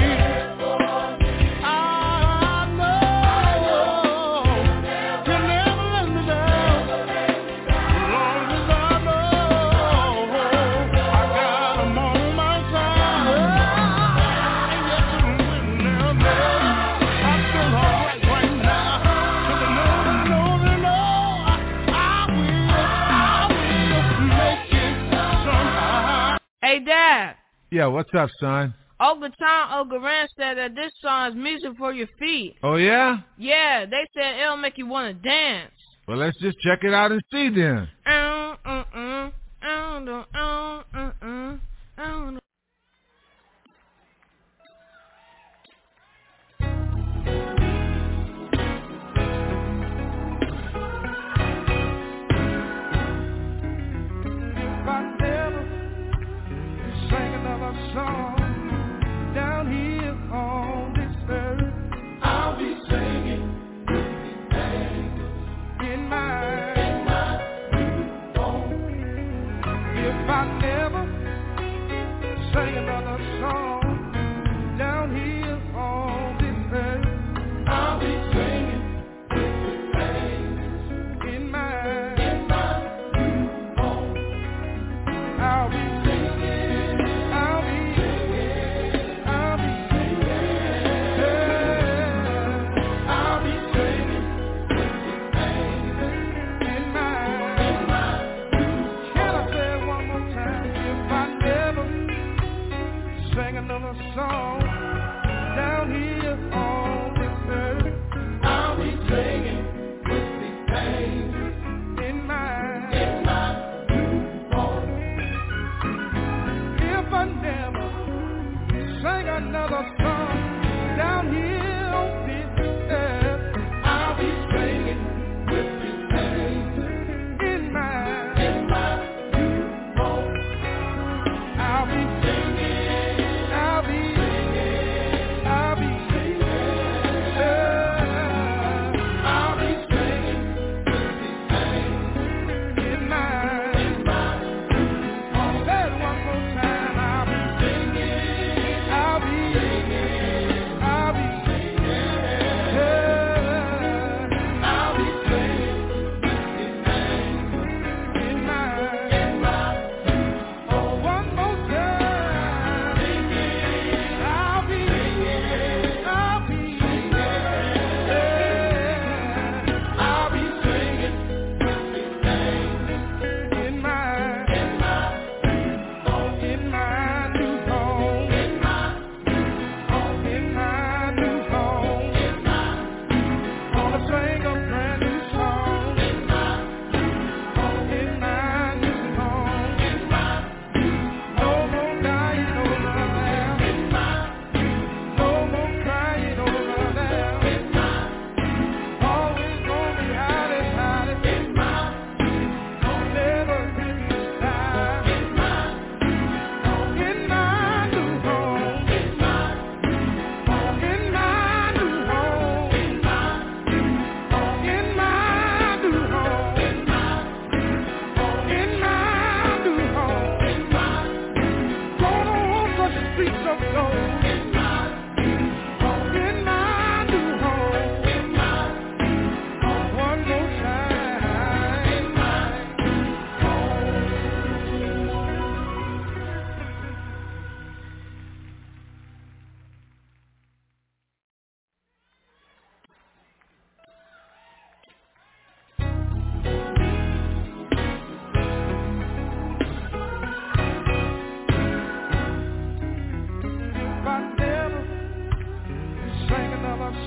Hey, Dad. Yeah, what's up, son? Uncle Tom, Uncle Rand said that this song is music for your feet. Oh, yeah? Yeah, they said it'll make you want to dance. Well, let's just check it out and see then. Sing another song down here on this earth. I'll be singing in my new home. If I never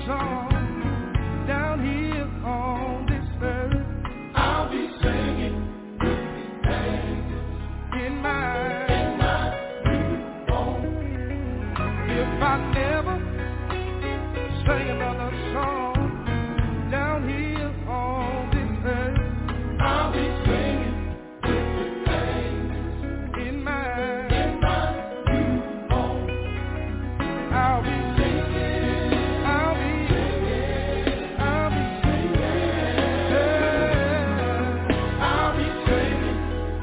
song down here on this earth. I'll be singing in my home. If I never sing another song down here on this earth, I'll be singing in my home. I'll be singing, I'll be singing, I'll be singing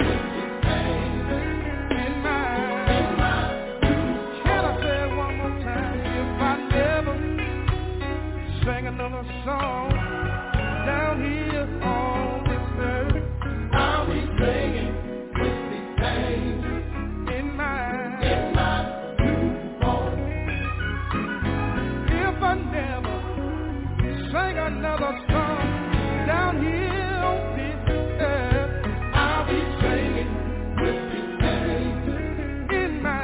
in my. Can I say it one more time? If I never sing another song down here on this earth, I'll be singing in my home. If I never sing another song down here on this earth, I'll be singing in my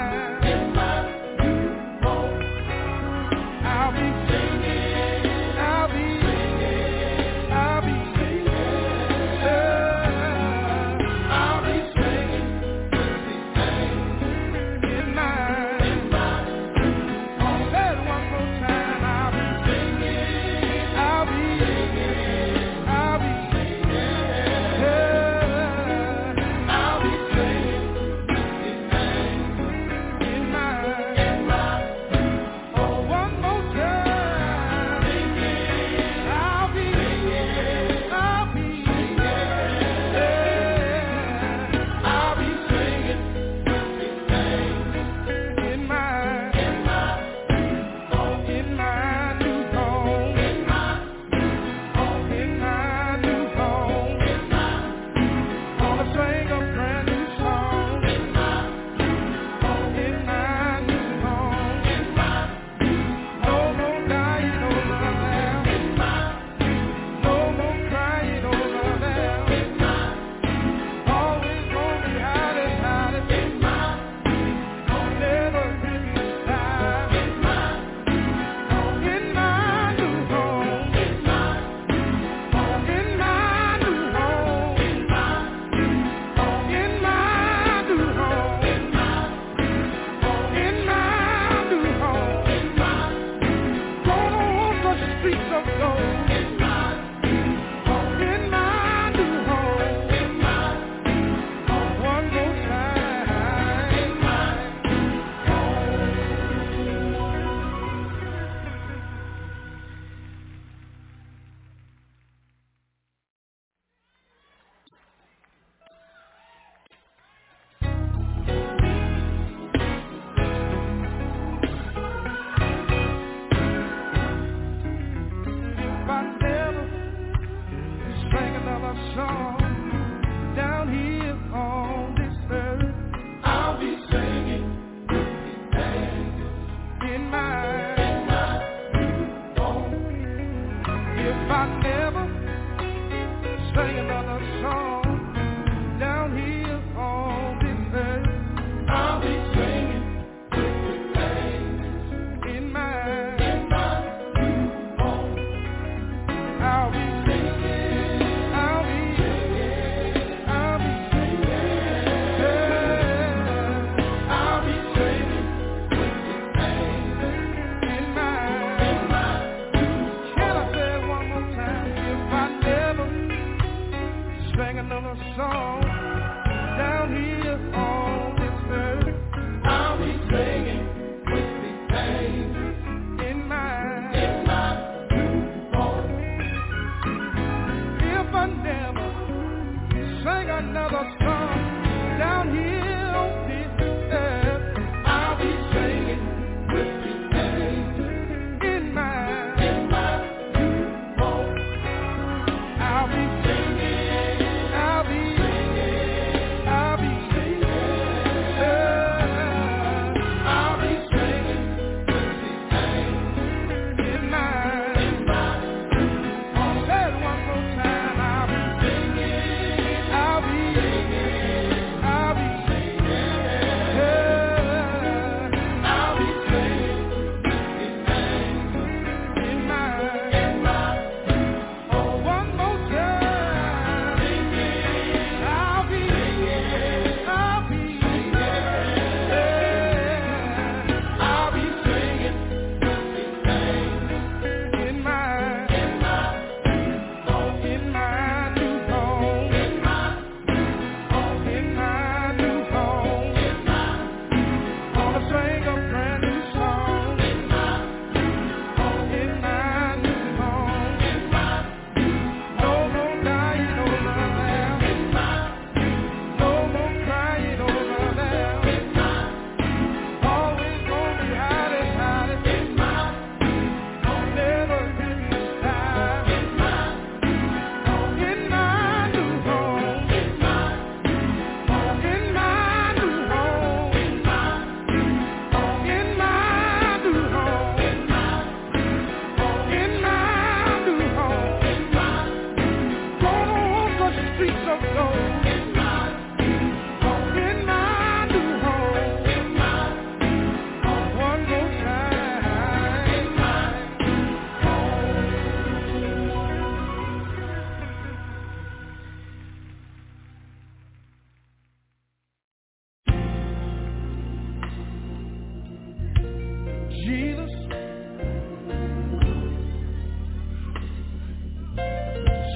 home. I'll be singing, I'll be singing, I'll be singing, I'll be singing in my home. Say it one more time. I'll be singing, I'll be singing,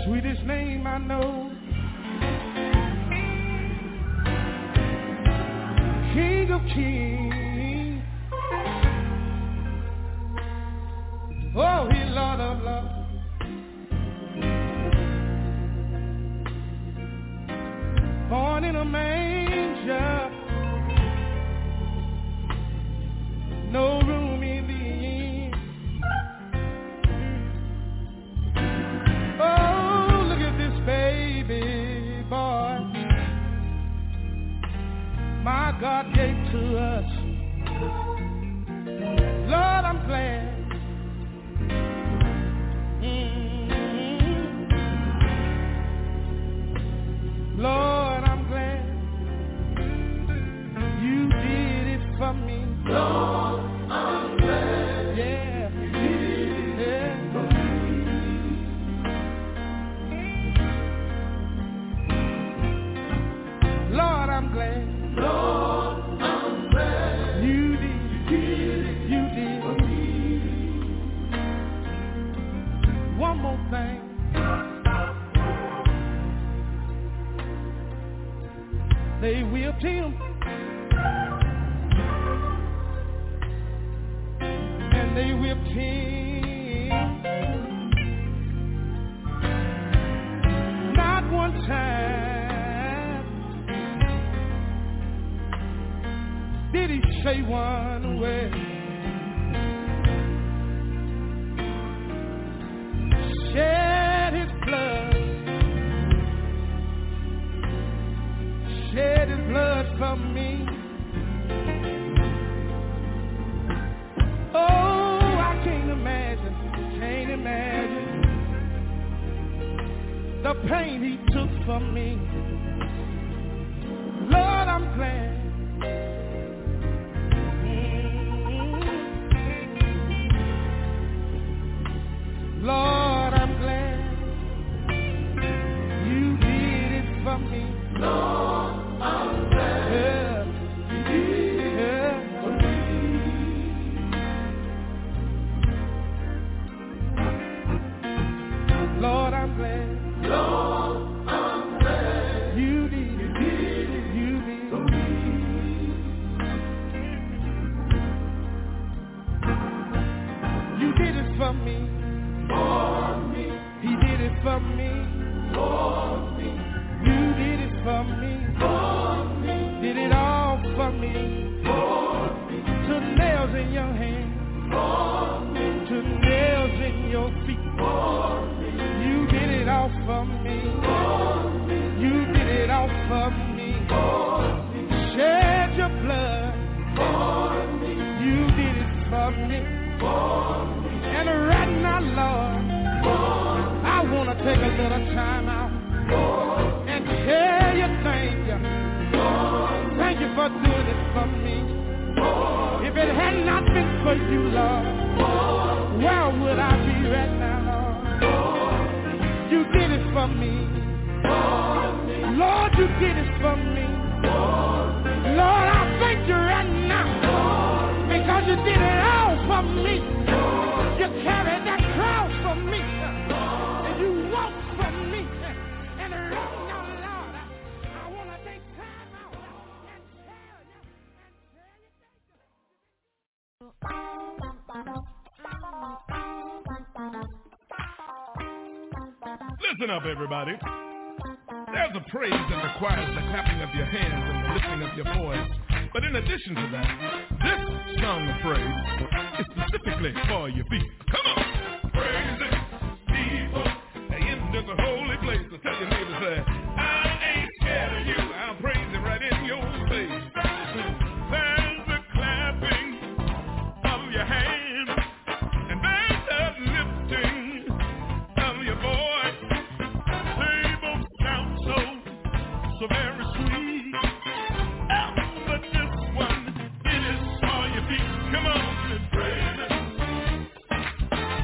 Sweetest name I know, King of Kings. Oh, He Lord of love. Born in a manger, no room in the inn. Oh, look at this baby boy my God gave to us. Lord, I'm glad. Lord, I'm glad you did it for me. Lord, I'm glad. Yeah, you did it for me. Lord, I'm glad. Lord, I'm glad you did it for me. One more thing. They whipped him and they whipped him not one time did he say one word. Shed his blood, shed his blood for me. Oh, I can't imagine the pain he took from me. Lord, I'm glad. Lord, I'm glad you did it for me. Lord, I'm glad you did it for me. Lord, I'm glad. Lord, I'm glad you did it for me. You did it for me. For me. He did it for me. For me. You did it for me. For me. Did it all for me. For me. Took nails in your hand. For me. Took nails in your feet. For me. You did it all for me. For me. You did it all for me. For me. Shed your blood. For me. You did it for me. For me. And right now, Lord, I want to take a little time out and tell you thank you. Thank you for doing it for me. If it had not been for you, Lord, where would I be right now, Lord? You did it for me. Lord, you did it for me. Lord, I thank you right now because you did it all for me. You carried that cross for me, and you walked for me, and right now, Lord, I want to take time out and tell you. Listen up, everybody. There's a praise that requires the clapping of your hands and the lifting of your voice. But in addition to that, this song of praise is specifically for your feet. Come on! Praise it, people. Into the holy place. So tell your neighbor, say, I ain't scared of you. I'll praise it right in your face. There's the clapping of your hands, and there's the lifting of your voice. They both sound so very sweet. But this one, it is for your feet. Come on and praise it.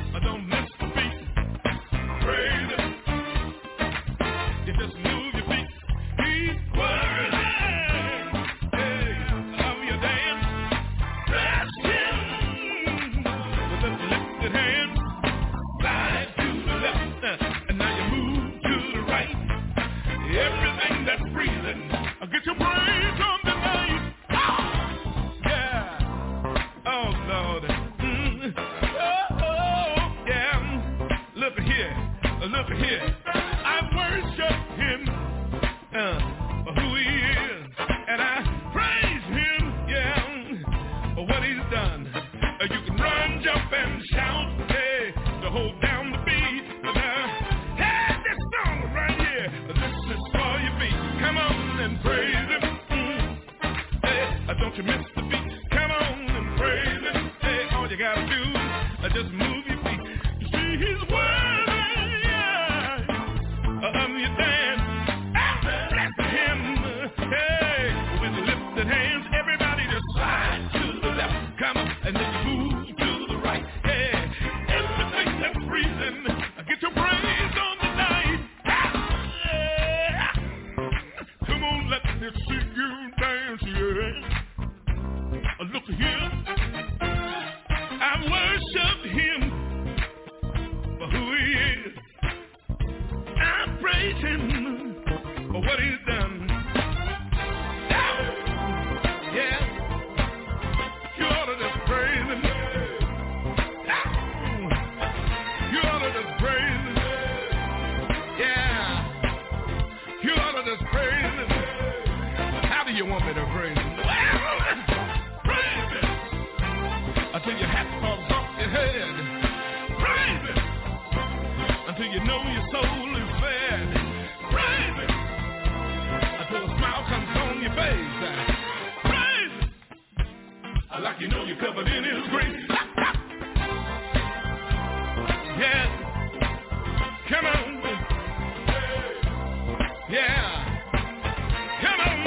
look here. I worship him for who he is, and I praise him, for what he's done. You can run, jump, and shout, to hold down the beat. Hey, this song right here, this is for your feet. Come on and praise him. Don't you miss the beat. Come on and praise him. All you gotta do, just move your feet. You see, he's worthy of your dance. Bless him. With lifted hands, everybody just slide to the left. Come on, and then you move to the right. Everything that's breathing, get your praise on the night. Come on, let me see you dance, Look here, I worship him for who he is. I praise him for what he's done. Yeah, you ought to just praise him. You ought to just praise him. Yeah, you ought to just praise him. How do you want me to praise him? Until your hat falls off your head. Praise it. Until you know your soul is fed. Praise it. Until a smile comes on your face. Praise it. Like you know you're covered in his grace. Yeah. Come on. Yeah. Come on.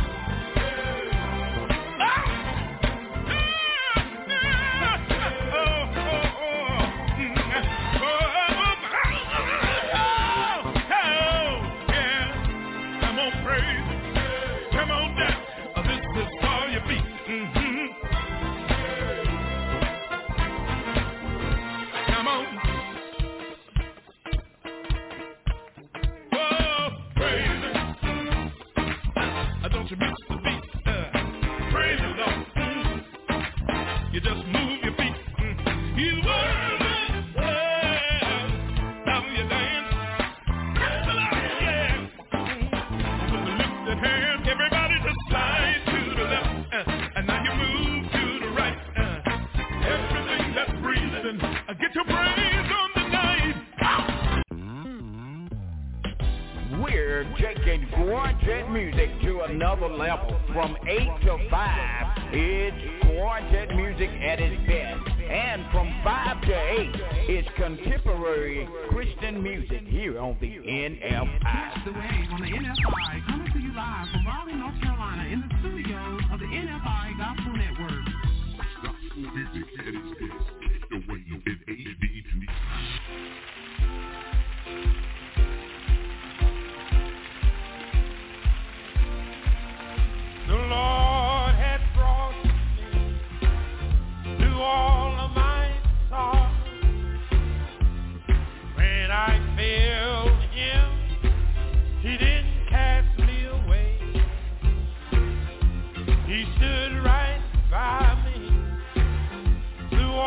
You just move your feet. He's worthy of your dance. Yeah. With the lifted hand, everybody just slide to the left, and now you move to the right. Everything that's breathing, get your praise on the night. We're taking Quartet music to another level. From 8 to 5, it's Quartet music at its best. And from 5 to 8, it's contemporary Christian music here on the NFI. That's the way on the NFI, coming to you live from Raleigh, North Carolina, in the studios of the NFI Gospel Network. Gospel music at its best. The way you been A-B-D. The Lord had brought me through all of my sorrows. When I failed him, he didn't cast me away. He stood right by me through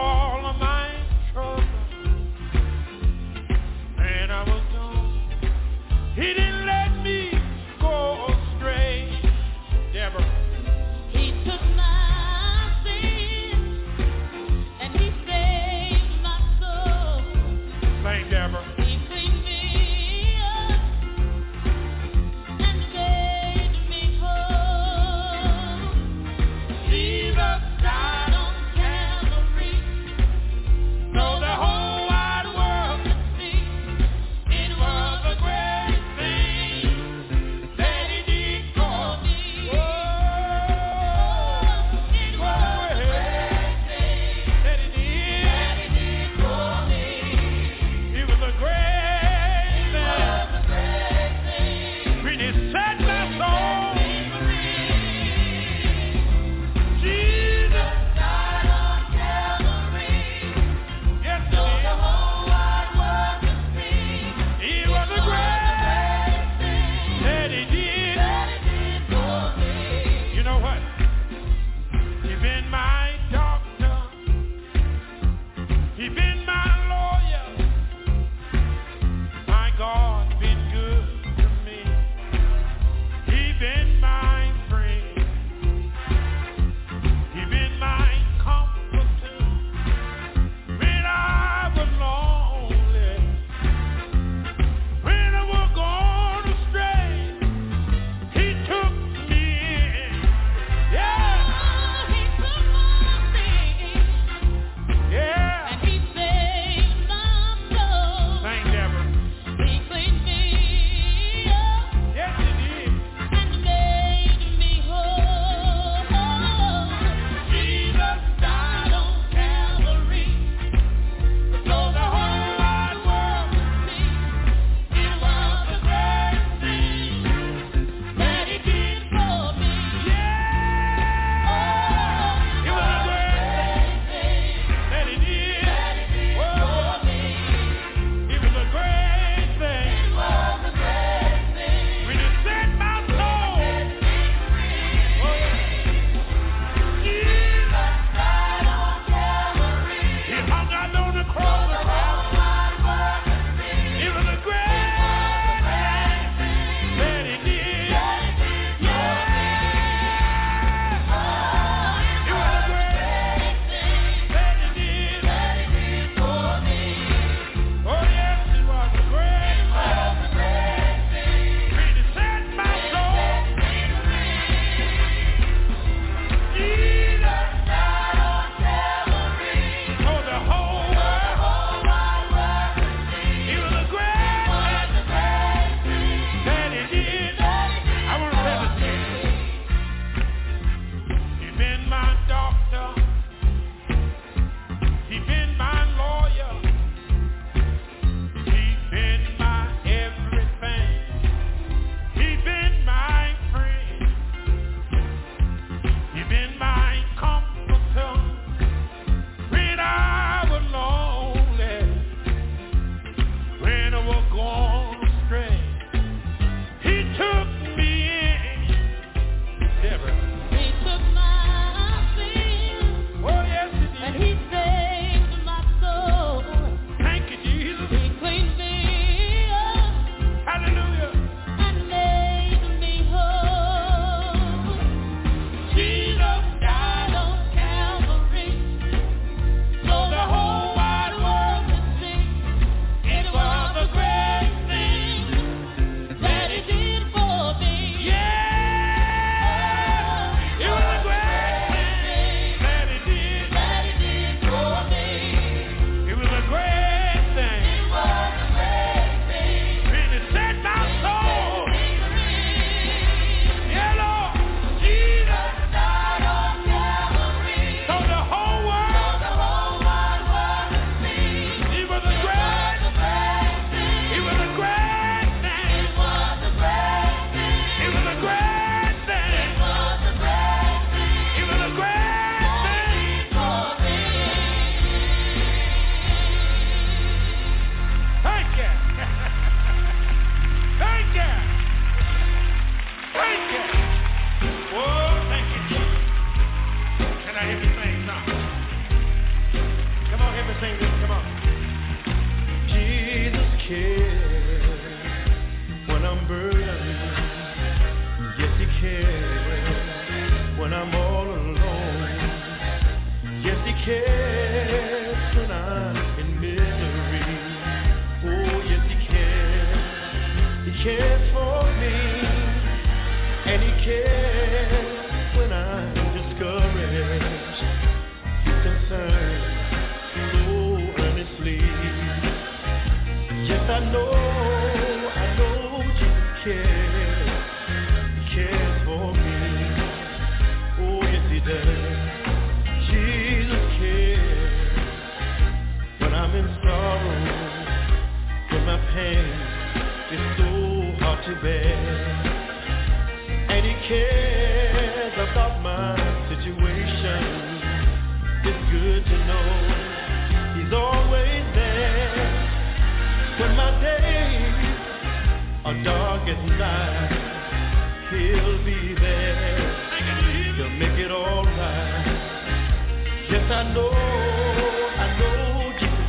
cares when I'm burdened. Yes, he cares when I'm all alone. Yes, he cares when I'm in misery. Oh, yes, he cares. He cares for me, and he cares when I'm discouraged. He's concerned so earnestly. Yes, I know Jesus cares. He cares for me. Oh, yes, he does. Jesus cares when I'm in sorrow, when my pain is so hard to bear. And he cares about my situation. It's good to know he's always there. When my days are dark as night, he'll be there. He'll make it all right. Yes, I know Jesus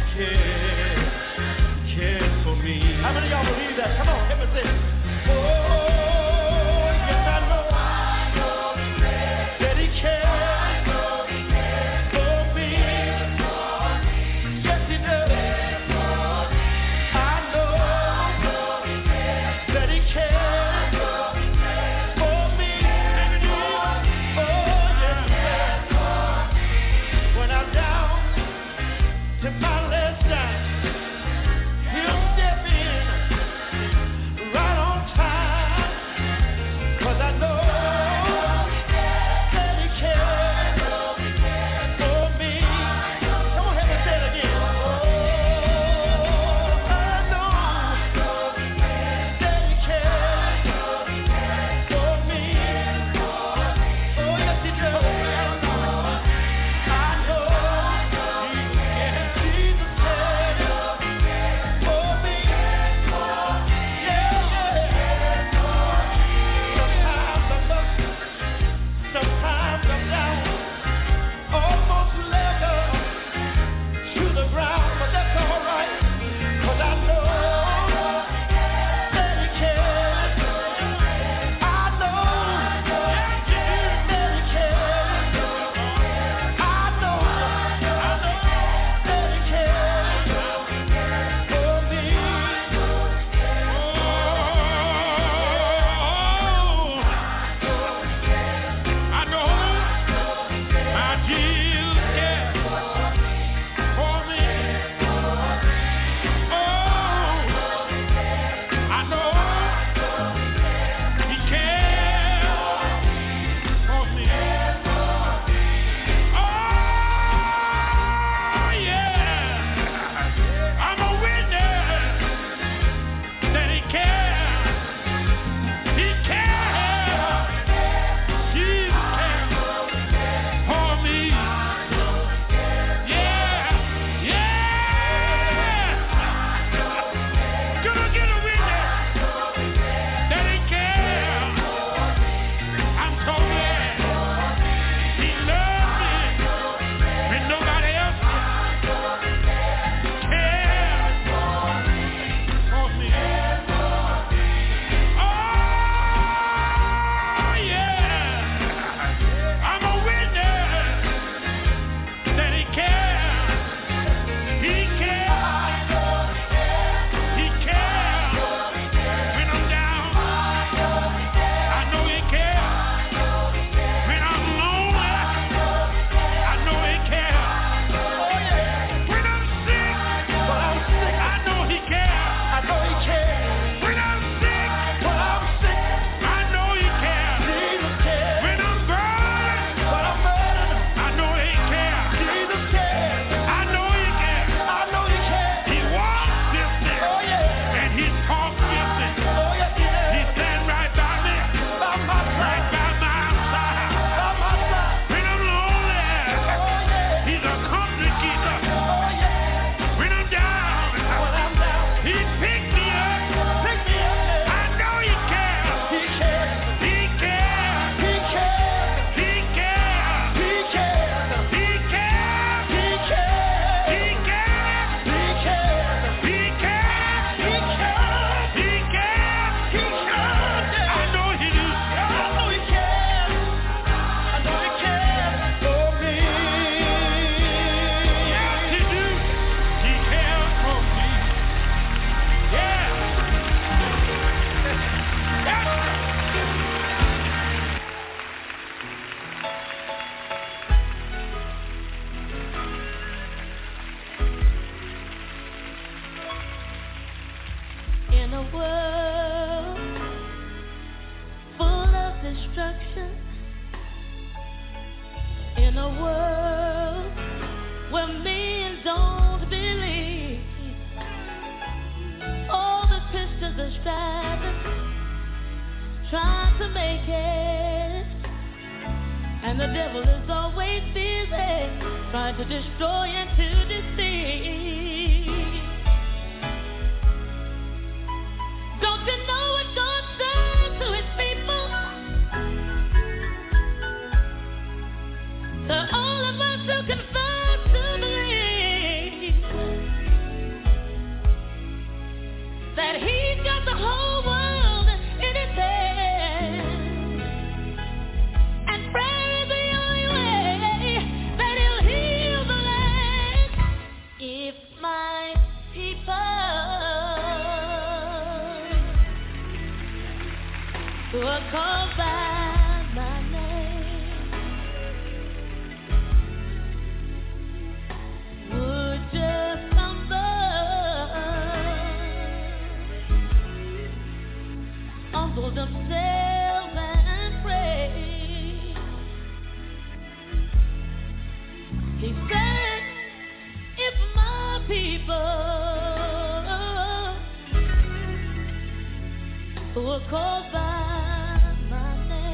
cares for me. How many of y'all believe that? Come on, help me sing. Oh, yes, I know that he cares for me. Yes, he does. I know that he cares for me. Oh, yes, when I'm down to my last time, he'll step in right on time. In a world full of destruction, in a world where men don't believe, all the Christians are striving, trying to make it, and the devil is always busy trying to destroy and to deceive. Don't you know what God does to his people? To all of us who confess to believe that he's got the whole world in his hands, and prayer is the only way that he'll heal the land. If my people who are called by my name would just humble themselves and pray. He said, if my people who are called by my name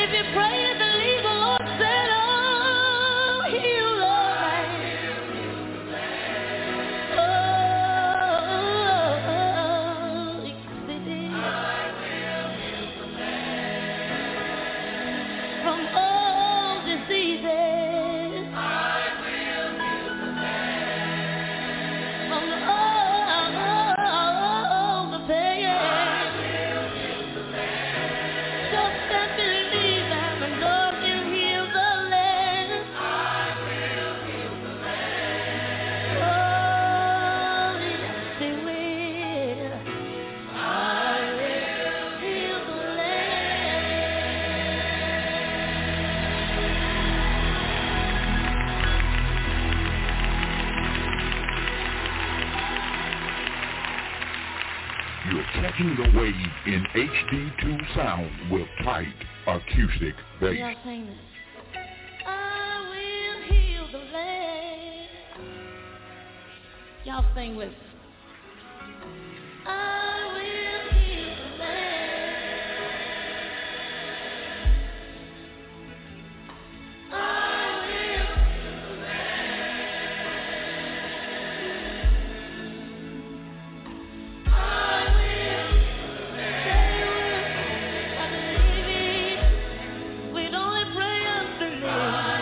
If you pray and believe, the Lord said, oh, heal the land. Oh, yes, it is. From all diseases. From all the pain. Just and believe and the Lord will heal the land. Oh, yes, He will. I will heal the You're catching the wave in HD2 sound with tight acoustic bass. Y'all sing this. I will heal the land. Y'all sing with us. I will heal the land. I will heal the land. I will say I believe it. We'd only pray and believe.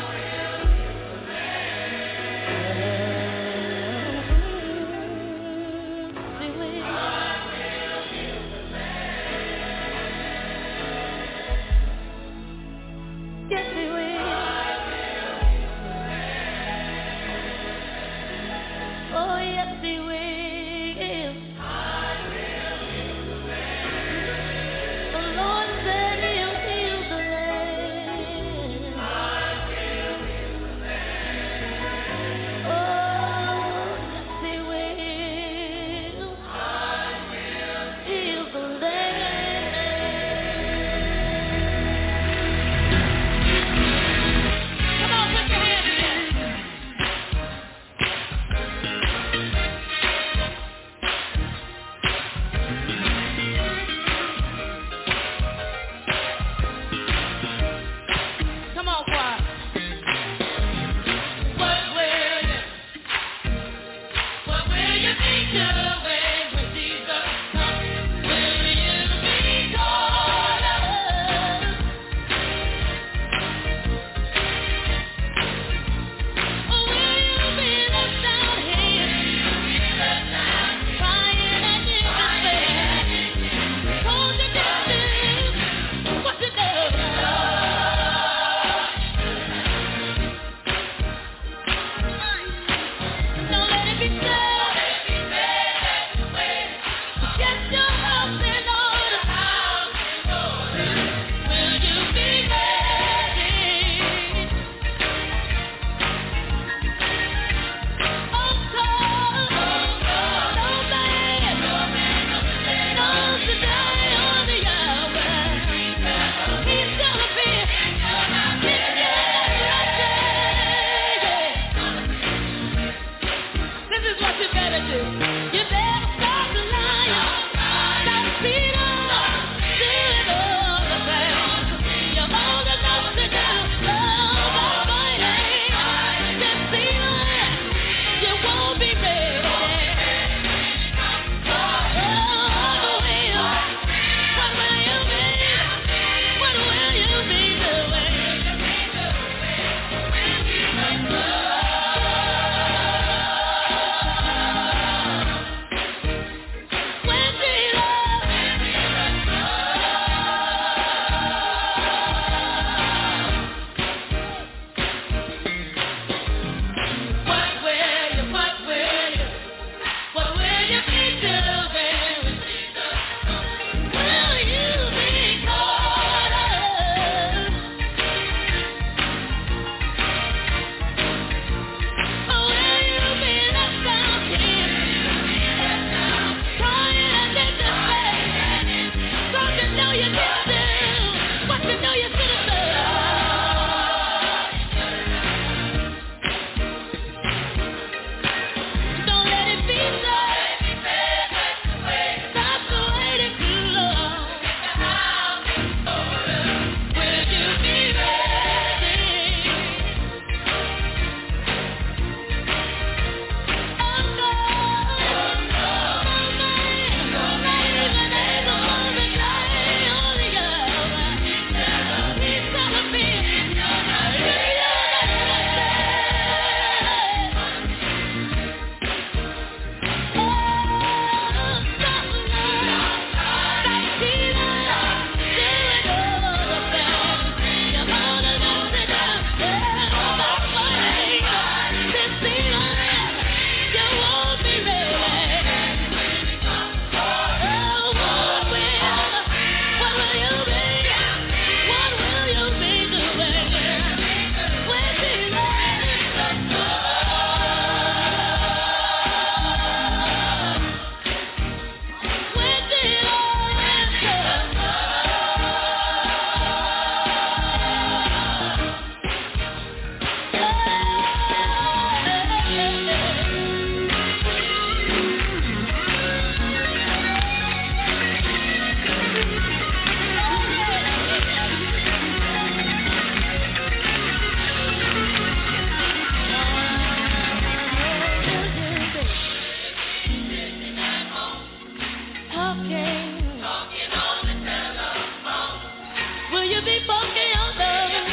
talking on the telephone? Will you be poking your nose?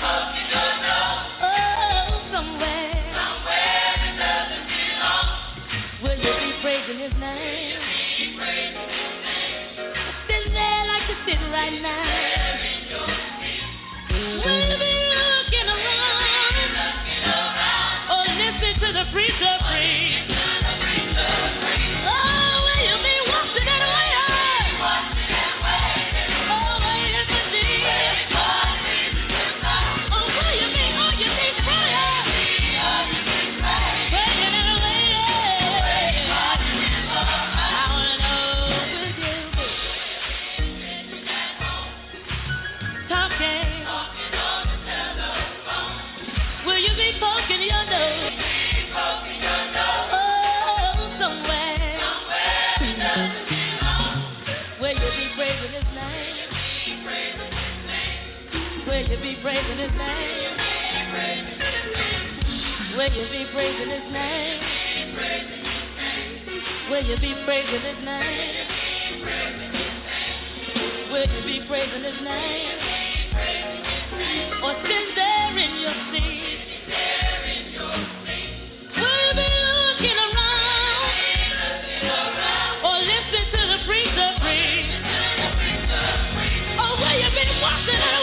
Oh, somewhere it doesn't belong. Will you be praising His name? Sitting there like you sit right now. Will you be looking around? Or listen to the preacher preach? Praising His name. Will you be praising His name? Will you be praising His name? Will you be praising His name? Or sit there in your seat? Will you be looking around? Or listen to the preacher preach? Or will you be watching away?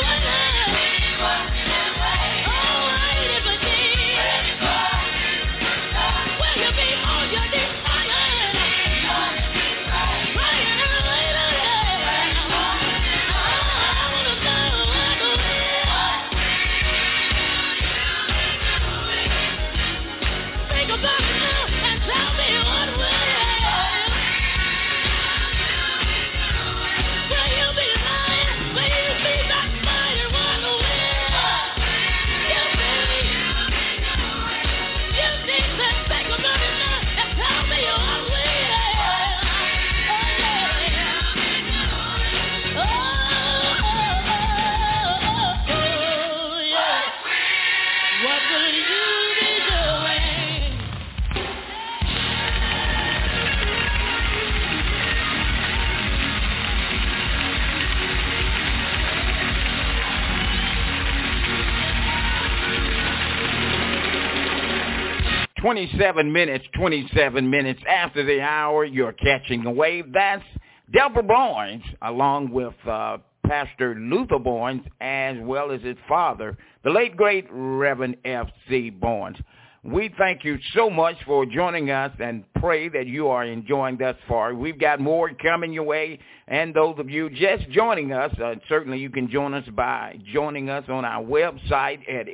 Twenty-seven minutes after the hour, you're catching a wave. That's Deborah Barnes, along with Pastor Luther Barnes, as well as his father, the late, great Reverend F.C. Barnes. We thank you so much for joining us and pray that you are enjoying thus far. We've got more coming your way, and those of you just joining us, certainly you can join us by joining us on our website at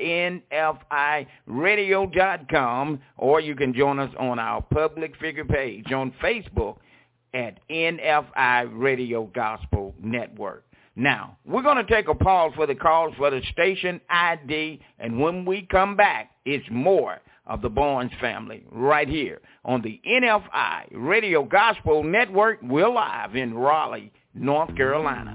nfiradio.com, or you can join us on our public figure page on Facebook at NFI Radio Gospel Network. Now, we're going to take a pause for the calls for the station ID, and when we come back, it's more of the Barnes family right here on the NFI Radio Gospel Network. We're live in Raleigh, North Carolina.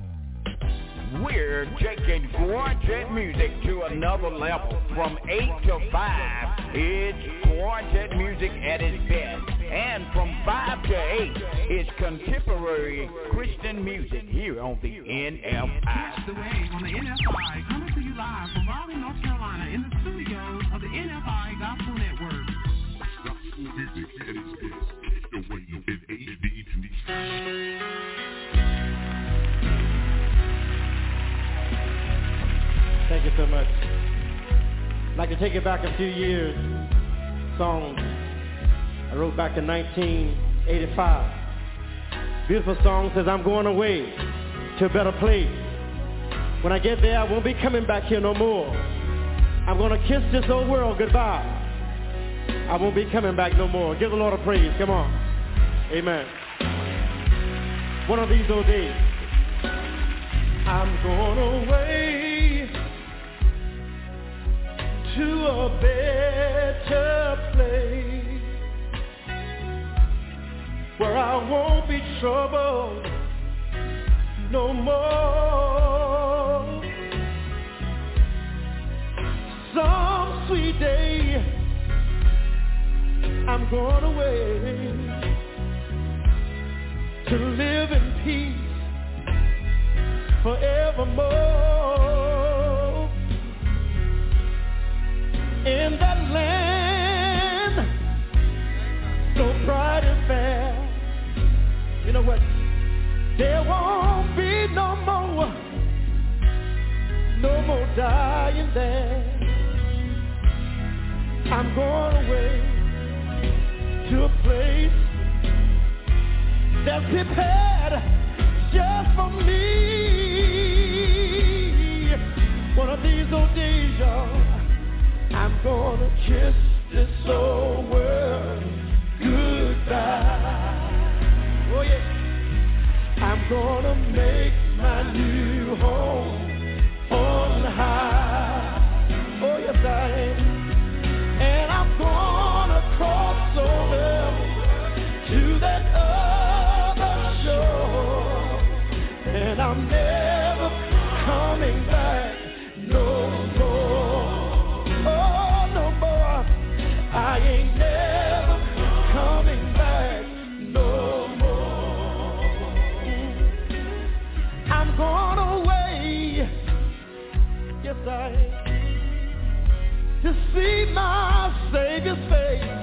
We're taking quartet music to another level. From 8 to 5, it's quartet music at its best. And from 5 to 8, it's contemporary Christian music here on the NFI. Catch the wave on the NFI, coming to you live from Raleigh, North Carolina, in the studios of the NFI Gospel Network. Gospel music at its best. The wave in HD to the... Thank you so much. I'd like to take it back a few years. Songs I wrote back in 1985. Beautiful song says, I'm going away to a better place. When I get there, I won't be coming back here no more. I'm going to kiss this old world goodbye. I won't be coming back no more. Give the Lord a praise. Come on. Amen. One of these old days, I'm going away to a better place where I won't be troubled no more. Some sweet day I'm going away to live in peace forevermore. In that land, so bright and fair, you know what? There won't be no more dying there. I'm going away to a place that's prepared just for me. One of these old days, y'all, I'm gonna kiss this old world goodbye. Oh yeah. I'm gonna make my new home on high. Oh yes I am. And I'm gonna cross over to that other shore. And I'm never coming back no more. Oh no more. I ain't never coming back no more. I'm going away, yes I am, to see my Savior's face,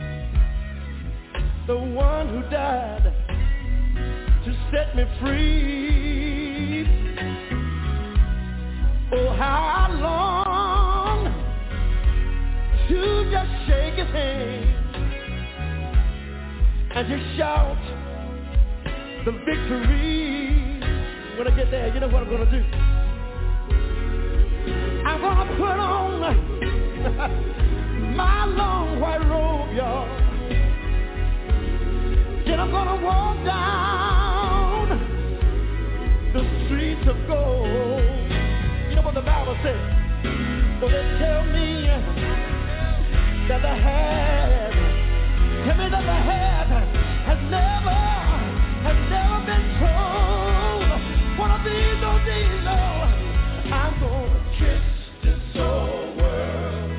the one who died to set me free. Oh, how I long to just shake his hand and just shout the victory. When I get there, you know what I'm gonna do? I'm gonna put on my long white robe, y'all. Then I'm gonna walk down the streets of gold. You know what the Bible says? Well, they tell me that the head, tell me that the head has never been told. One of these old days, Lord, I'm gonna kiss this old world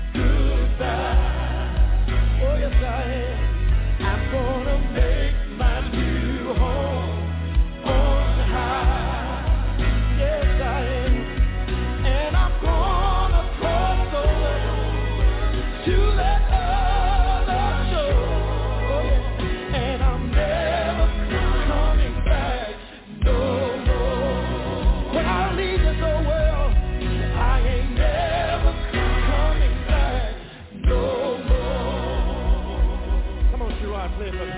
goodbye. Oh yes I am. I'm gonna make my new home on high. Yes I am. And I'm gonna cross over to that other shore. Oh yeah. And I'm never coming back no more. When I leave this old world, I ain't never coming back no more. Come on, Gerard, play it for me.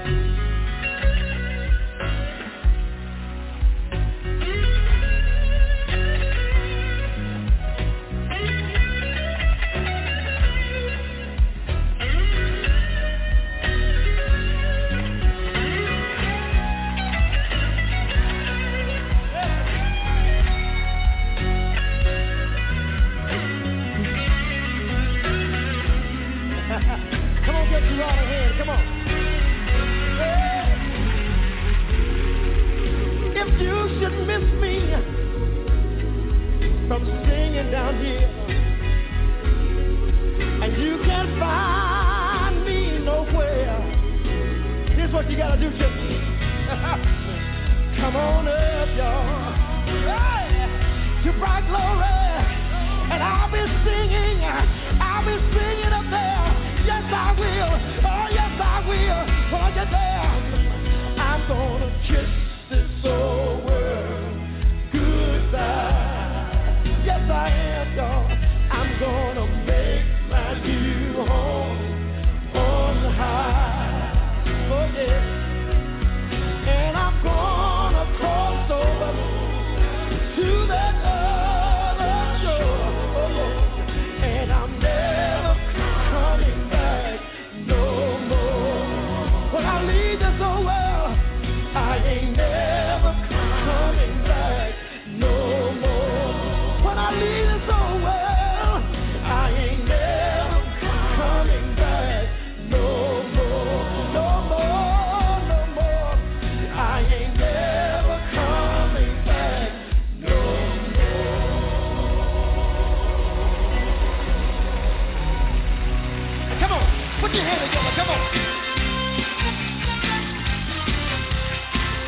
Come on, get you out of here. Come on. Yeah. If you should miss me from singing down here, and you can't find me nowhere, here's what you gotta do, church. Come on up, y'all. Hey, to bright glory, and I'll be singing up there. Yes, I will. Oh, yes, I will. Oh, you're there. I'm gonna kiss this old world goodbye. Yes, I am, y'all. I'm gonna make my new home on high. Oh, yeah. And I'm gonna cross over to that other shore. Oh, yeah. And I'm never coming back no more. When I leave this old world, I ain't never coming back no more. When I leave this old world, I ain't never coming back no more. No more, no more. I ain't never coming back no more. Come on, put your hands together, come on.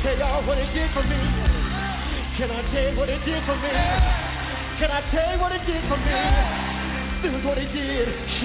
tell y'all what it did for me? Can I tell you what it did for me? Can I tell you what it did for me? This is what it did.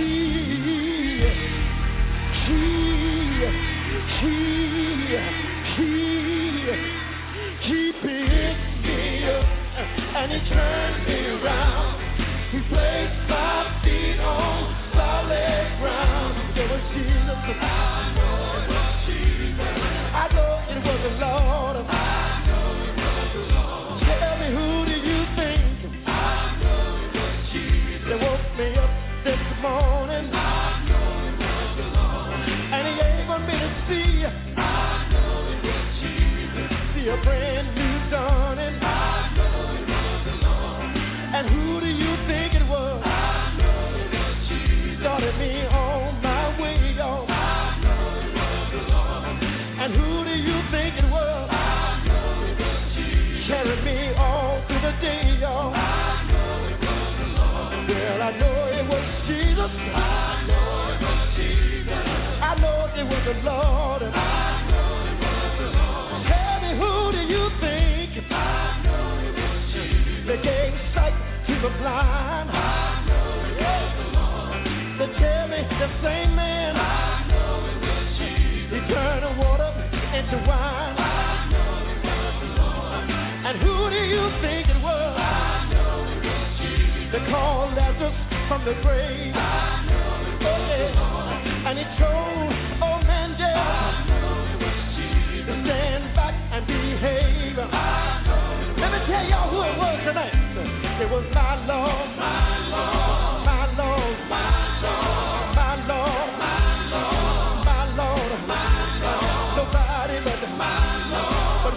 He picked me up and he turned me around. He placed my feet on solid ground. It was Jesus. I know it was Jesus. I know it was the Lord. I know it was the Lord. Tell me, who do you think? I know it was Jesus. That woke me up this morning. I know it was the Lord. And he able me to see. I know it was Jesus. See a brand new dawning. I know it was the Lord. And who do you think it was? I know it was Jesus. Started me on my way, y'all. I know it was the Lord. And who do you think it was? I know it was Jesus. Carried me all through the day, y'all. I know it was the Lord. Well, I know it was Jesus. I know it was Jesus. I know it was the Lord. I know it was the Lord. Tell me, who do you think? I know it was Jesus. They gave sight to the blind. I know it was the Lord. They tell me the same man. I know it was Jesus. He turned the water into wine. I know it was the Lord. And who do you think it was? I know it was Jesus. They called Lazarus from the grave. I know it was the Lord. And he told old man Jeff, I know it was Jesus, to stand back and behave. I know. Let me tell y'all who it was tonight. It was my Lord, my Lord, my Lord, my Lord, my Lord, my Lord, my Lord. Nobody but my Lord,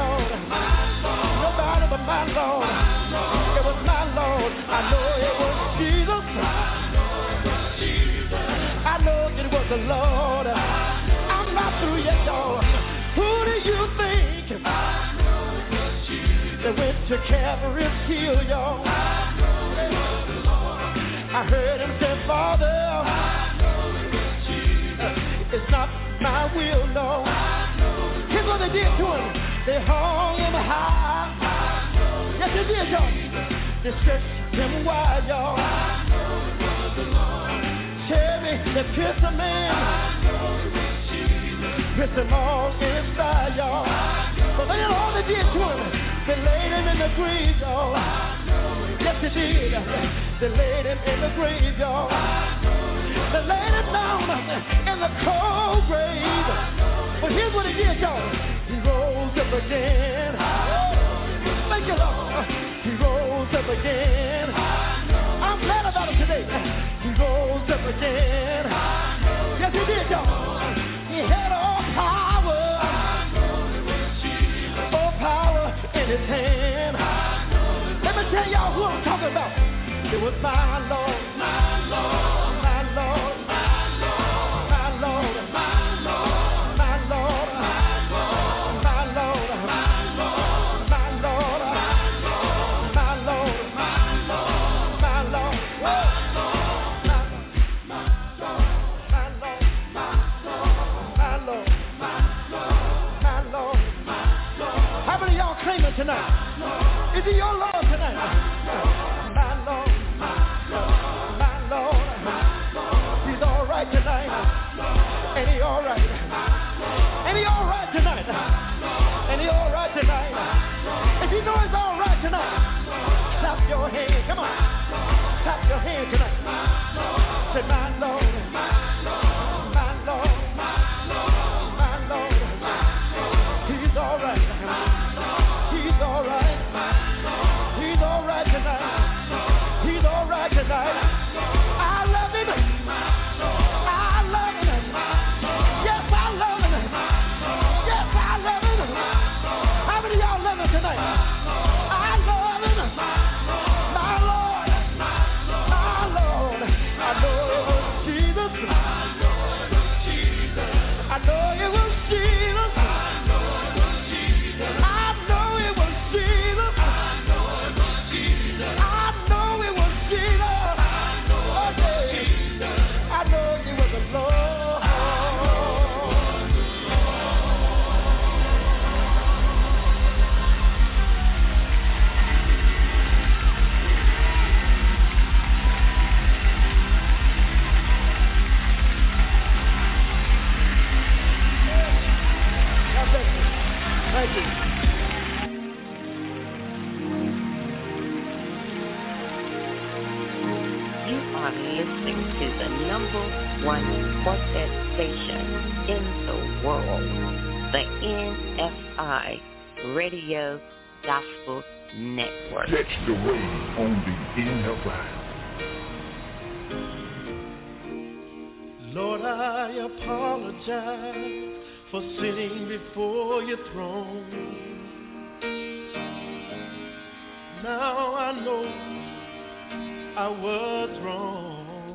nobody but my Lord. It was my Lord. I know it was Jesus. I know it was the Lord. I'm not through yet, y'all. Who do you think? I know it was Jesus. They went to Calvary's hill, y'all. I know it was the Lord. I heard him say, Father, I know it was Jesus. It's not my will, no. Here's what they did to him. They hung him high. Yes, they did, y'all. They stretched him wide, y'all. I know it was the Lord. Tell me, they pierced a man. I know it was Jesus. Pierced him all inside, y'all. But they all they did to him. They laid him in the grave, y'all. Yes, they did. They laid him in the grave, y'all. They laid him down in the cold grave. But here's what he did, y'all. He rose up again. Thank you, Lord. He rose up again. I'm glad about it today. He rose up again. Yes, he did, y'all. He had all power. All power in his hand. Let me tell y'all who I'm talking about. It was my Lord, my Lord, my Lord, my Lord, my Lord, my Lord, my Lord, my Lord, my Lord, my Lord, my Lord, my Lord, how many of y'all claiming tonight? Is he your Lord tonight? My Lord, my Lord, he's all right tonight. Ain't he all right? Ain't he all right tonight? Ain't he all right tonight? If you know he's all right tonight, clap your hands. Come on, clap your hands tonight. Say, my Lord, my Lord, my Lord, my Lord, he's all right. He's all right. He's all right tonight. He's all right tonight. I love him. I love him. Yes, I love him. Yes, I love him. How many of y'all love him tonight? I love him. My Lord. My Lord. I know it was Jesus. I know it was Jesus. I know it was Jesus. listening to the #1 quartet station in the world, the NFI Radio Gospel Network. Catch the wave on the NFI. Lord, I apologize for sitting before your throne. Now I know I was wrong.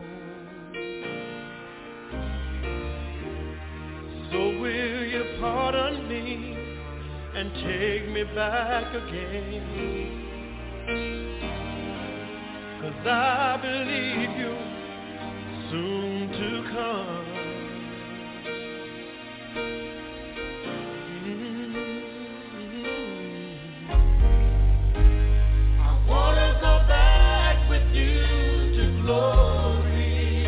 So will you pardon me and take me back again? 'Cause I believe you soon to come. I wanna go back with you to glory.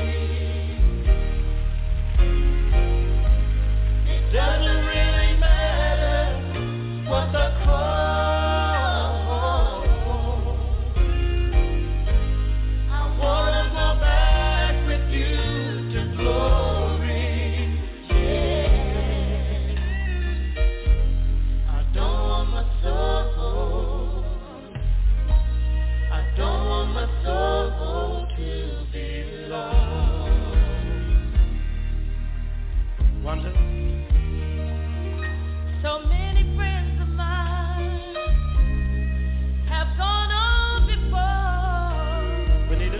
It doesn't really matter what the cost. I wanna go back with you to glory. Yeah. I don't want my soul. I don't want my soul to be lost. Wonder. So many friends of mine have gone on before. Benita.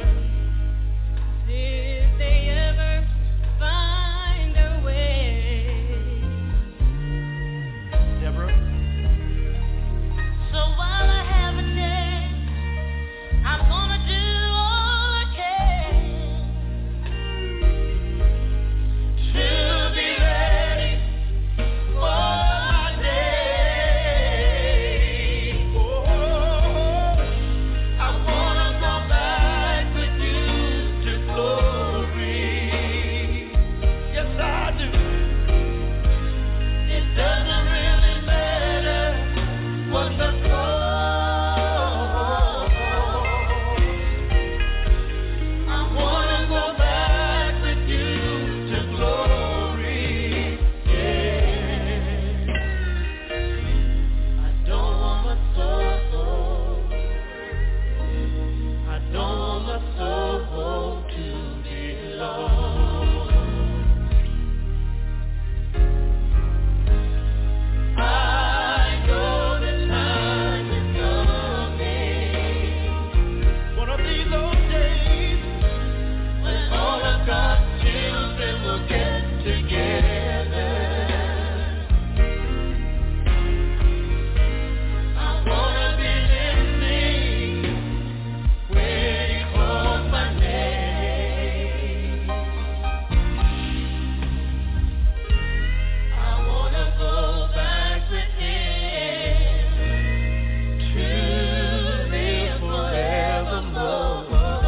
Did they ever find a way? Deborah. So while I have a chance, I'm gonna do all I can to be ready for my day. Oh, I wanna go back with you to glory. Yes, I do. It doesn't really matter what the cost. I wanna go back with you to glory. Yeah. I don't want my soul. I don't want my soul to be lost. I know the time is coming. One of these old days, when all of God's children will get together. I wanna be listening when you call my name. I wanna go back with him to live forevermore.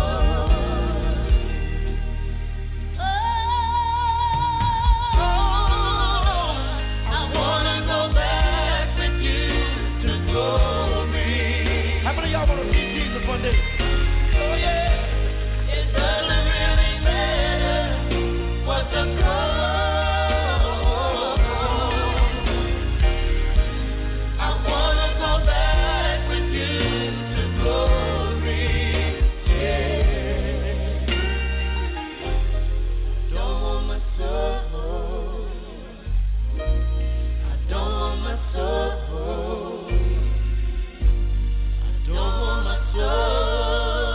I wanna go back with you to glory. How many of y'all want to see Jesus one day? Oh yeah. It doesn't really matter what the cost. I wanna go back with you to glory. Yeah. I don't want my soul. I don't want my soul. I don't want my soul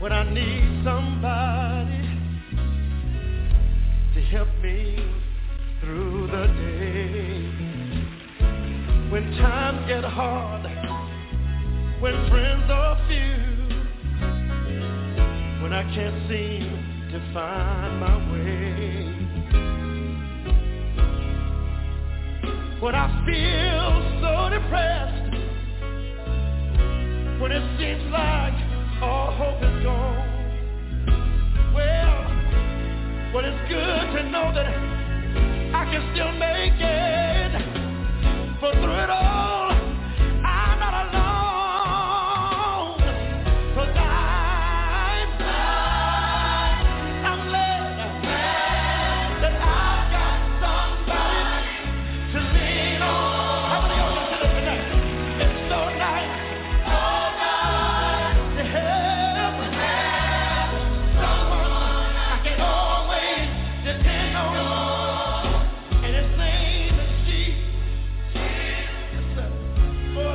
when I need somebody to help me through the day. When times get hard, when friends are few, when I can't seem to find my way, when I feel so depressed, when it seems like all hope is gone. Well, it's good to know that I can still make it. But through it all, I'm not alone. 'Cause I'm glad that I've got somebody to lean on. How many of y'all listen to tonight? It's so nice. To have someone I can always depend on. And his name is Jesus. Oh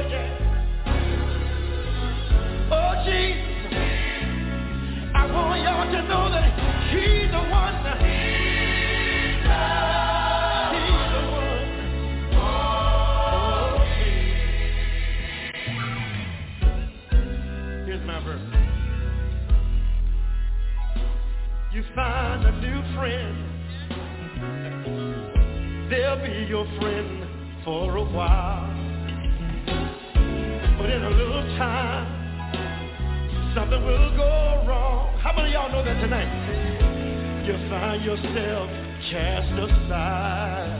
yeah. Oh Jesus. I want y'all to know that he's the one. He's the one. Oh, here's my verse. You find a new friend, they'll be your friend for a while. But in a little time, something will go wrong. How many of y'all know that tonight? You'll find yourself cast aside.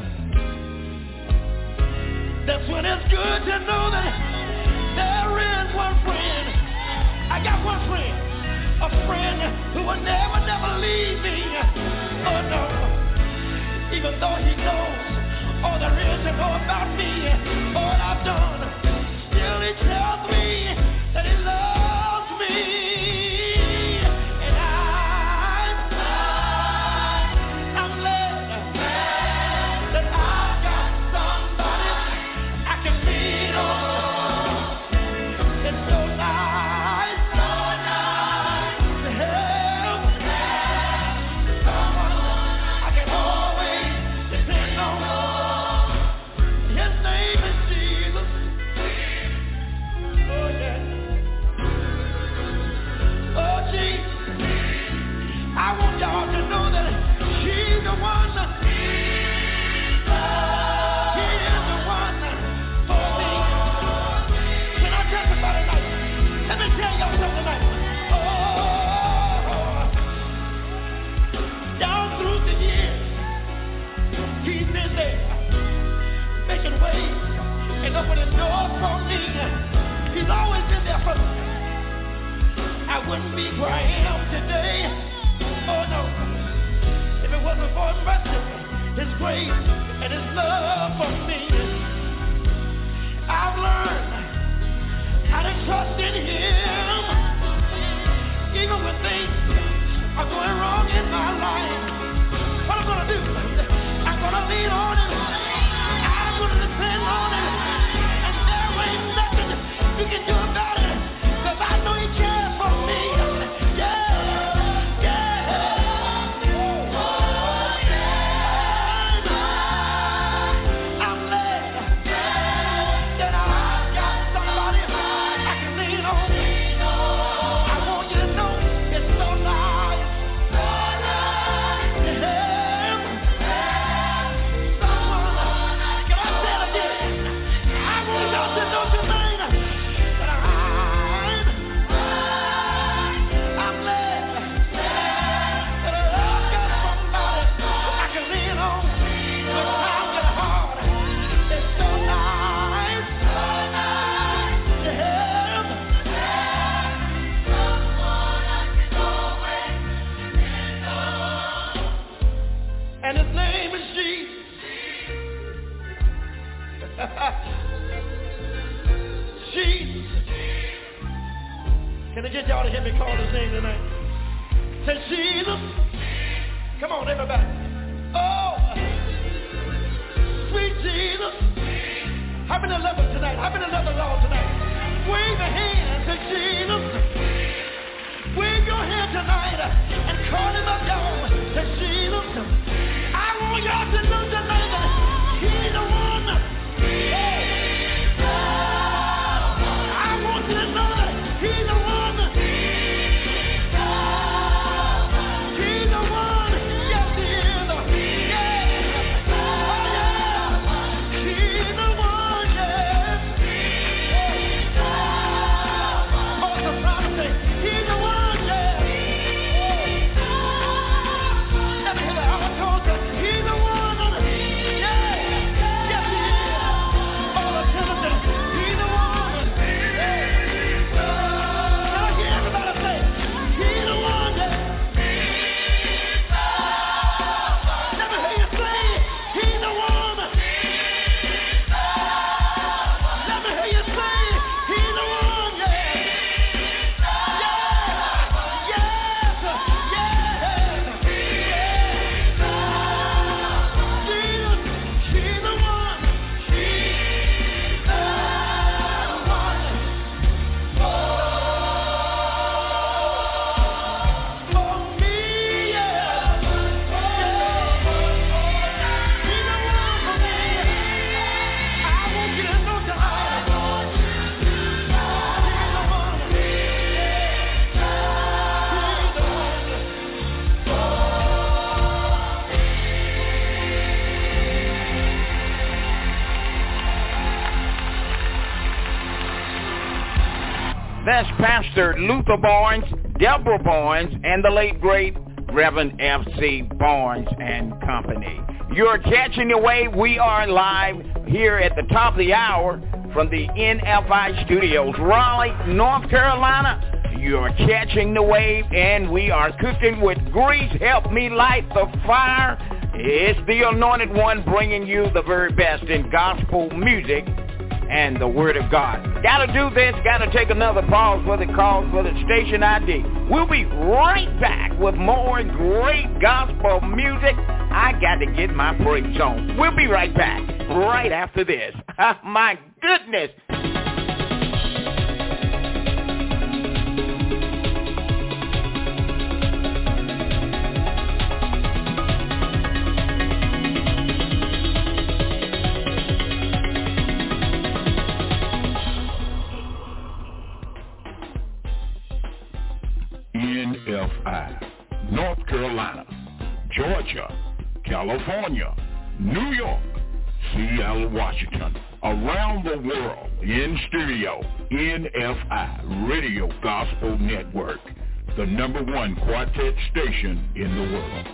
That's when it's good to know that there is one friend. I got one friend. A friend who will never, never leave me. Oh no. Even though he knows all there is to know about me, all I've done, still he tells me that he loves me. And I'm glad that I've got somebody I can lean on. It's so nice to have someone I can always depend on. His name is Jesus. Oh yeah. Oh Jesus. I want y'all to know that he's the one. He is the one for me. Can I testify tonight? Let me tell y'all something tonight. Oh, down through the years, he's been there, making ways and opening doors for me. He's always been there for me. I wouldn't be where I am today. Oh no. If it wasn't for his mercy, his grace, and his love for me. I've learned how to trust in him. Even when things are going wrong in my life. What I'm gonna do? I'm gonna lean on him. I'm gonna depend on him. And there ain't nothing you can do about it. 'Cause I know he cares for me. Yeah, yeah. I'm glad that I've got somebody I can lean on. I want you to know it's so nice to have someone. Can I say it again? I want y'all to know tonight that I'm glad that I've got somebody I can lean on when times get hard. It's so nice to have and his name is Jesus. Jesus. Can I get y'all to hear me call his name tonight? Say Jesus. Come on, everybody. Oh, sweet Jesus. How many love him tonight? How many love the Lord tonight? Wave your hands to Jesus. Wave your That's Pastor Luther Barnes, Deborah Barnes, and the late, great Reverend F.C. Barnes and Company. You're catching the wave. We are live here at the top of the hour from the NFI studios, Raleigh, North Carolina. You're catching the wave, and we are cooking with grease. Help me light the fire. It's the Anointed One bringing you the very best in gospel music and the Word of God. Gotta do this, gotta take another pause for the calls for the station ID. We'll be right back with more great gospel music. I got to get my praise on. We'll be right back, right after this. My goodness. NFI, North Carolina, Georgia, California, New York, Seattle, Washington, around the world, in studio, NFI, Radio Gospel Network, the #1 quartet station in the world.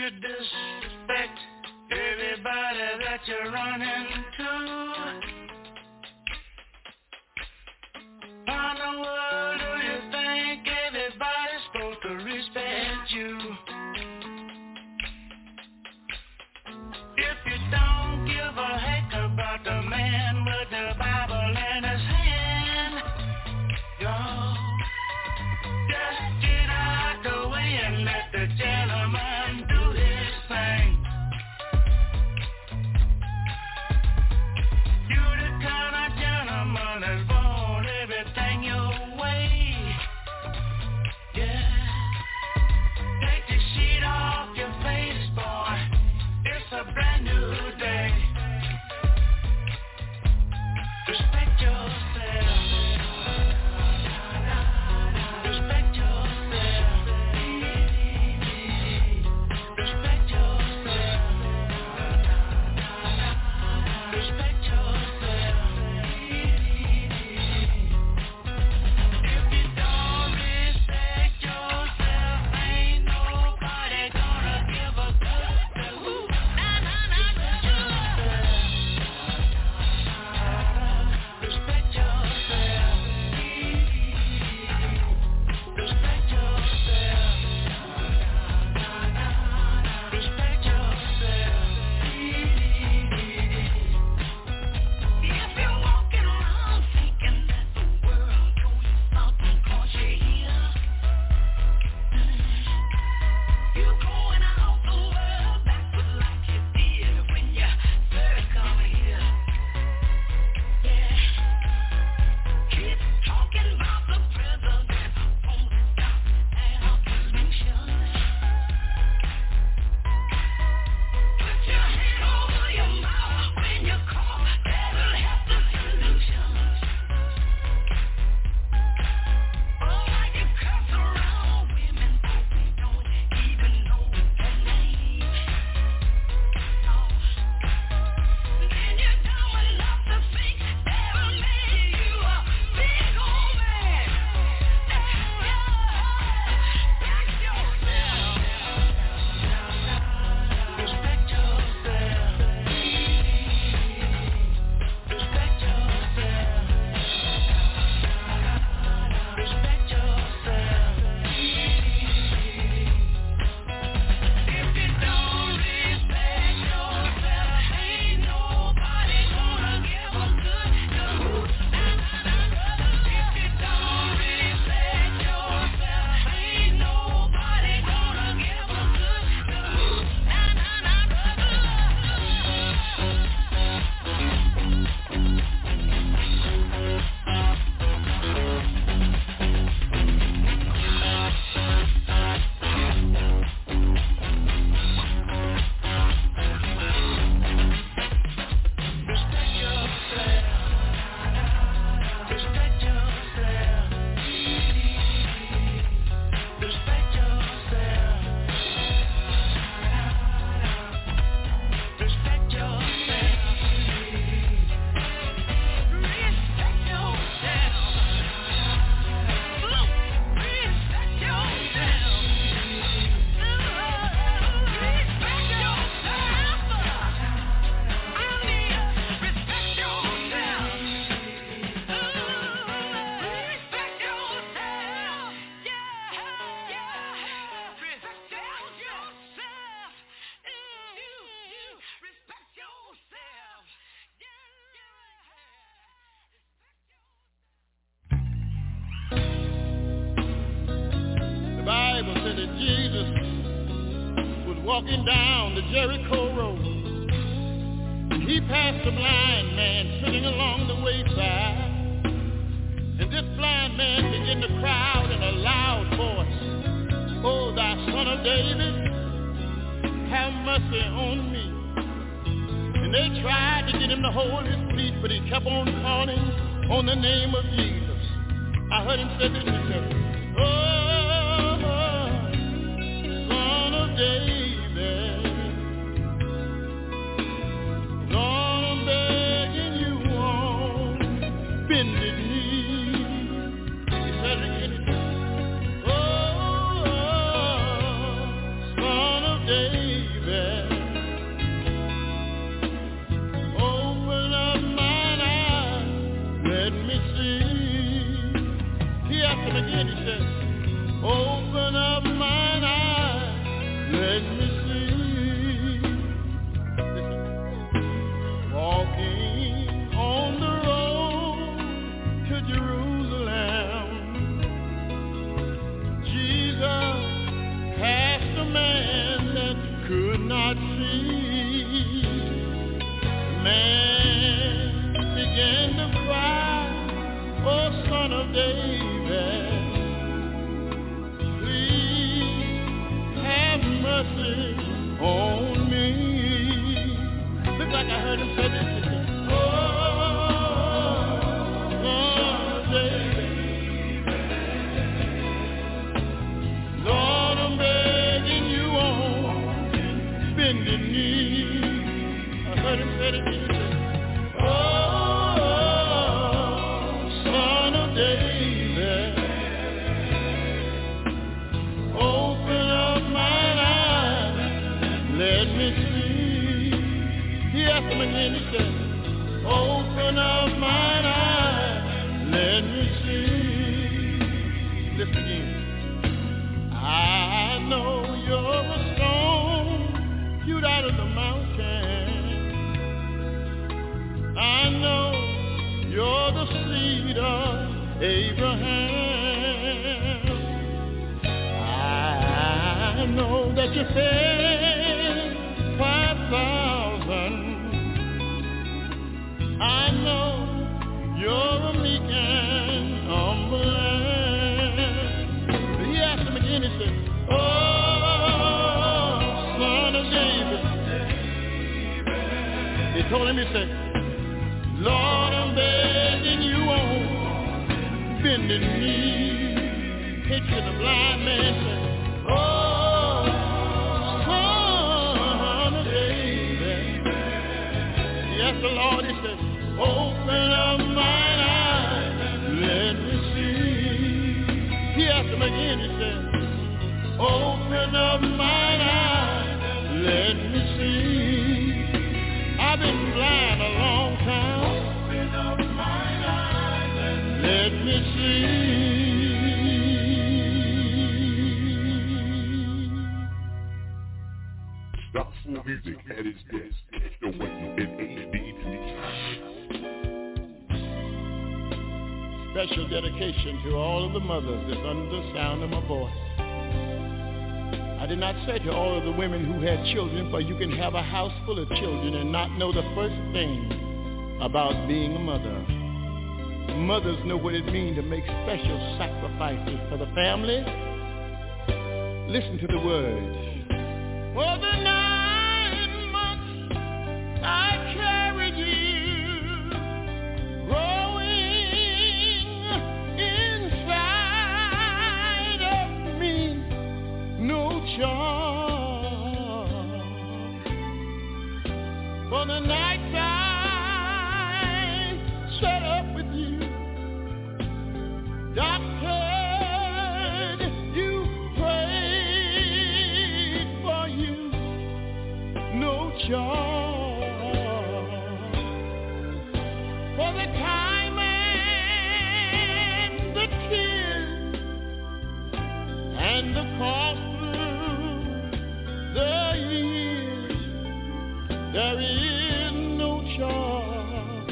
you disrespect everybody that you run into? How in the world do you think everybody's supposed to respect you? If you don't give a heck about the man with the Bible in his hand, y'all just get out the way and let the gentleman do his thing. You the kind of gentleman that's born everything your way. Yeah, take the sheet off your face, boy. It's a brand new day. Respect yourself. Respect yourself. Respect yourself. Respect yourself. If you don't respect yourself, ain't nobody gonna give a good to. Respect yourself. Respect yourself. Respect yourself. If you're walking around thinking that the world owes you something 'cause you're here, you're going out the world backward like you did when you first come here. Yeah. Keep talking about the president won't stop our pollution. Put your hand over your mouth when you cough, that'll help the solution. Oh, why you curse around women who don't even know their name? Then you're dumb enough to think they'll make you a big old man. Respect yourself. Respect yourself. Respect yourself. Respect yourself. If you don't respect yourself, ain't nobody gonna give a good to. If you don't respect yourself, ain't nobody gonna give a good to. Respect yourself. Respect yourself. Respect yourself. Respect yourself. Respect yourself. Respect The Bible said that Jesus was walking down the Jericho road. He passed a blind man sitting along the wayside. And this blind man began to cry out in a loud voice, "Oh, thou son of David, have mercy on me." And they tried to get him to hold his feet, but he kept on calling on the name of Jesus. I heard him say this, he said, "Oh, son of David, Lord, I'm begging you on bended knee." He said it again, "Oh, son of David, him again. He said, open up mine eyes, let me see. Listen. Walking on the road to Jerusalem, Jesus passed a man that could not see. The man began to cry, oh, Son of David, please have mercy on me. Looks like I heard him say this. He said, oh, Son of David, Lord, I'm begging you on bended knee. I heard him say this. He said, and he said, open up mine eyes, let me see. Listen again. I know you're a stone hewed out of the mountain. I know you're the seed of Abraham. I know that you fed 5,000. I know you're a meek and humble lamb. But he asked him again, he said, oh, Son of David. He told him, he said, Lord, I'm begging you on bended knee. Hit to the blind man, said, oh, Son of David. He asked the Lord, he said, open up mine eyes, let me see. He asked him again, he said, open up mine eyes, let me see. I've been blind a long time. Open up mine eyes, let me see. Gospel music at its best. The way in HD. Special dedication to all of the mothers that's under the sound of my voice. I did not say to all of the women who had children, for you can have a house full of children and not know the first thing about being a mother. Mothers know what it means to make special sacrifices for the family. Listen to the words. For the 9 months I carried you, growing inside of me, no charge. For the nights I sat up with you, doctored, you prayed for you, no charge. For the time and the tears and the cost through the years, there is no charge.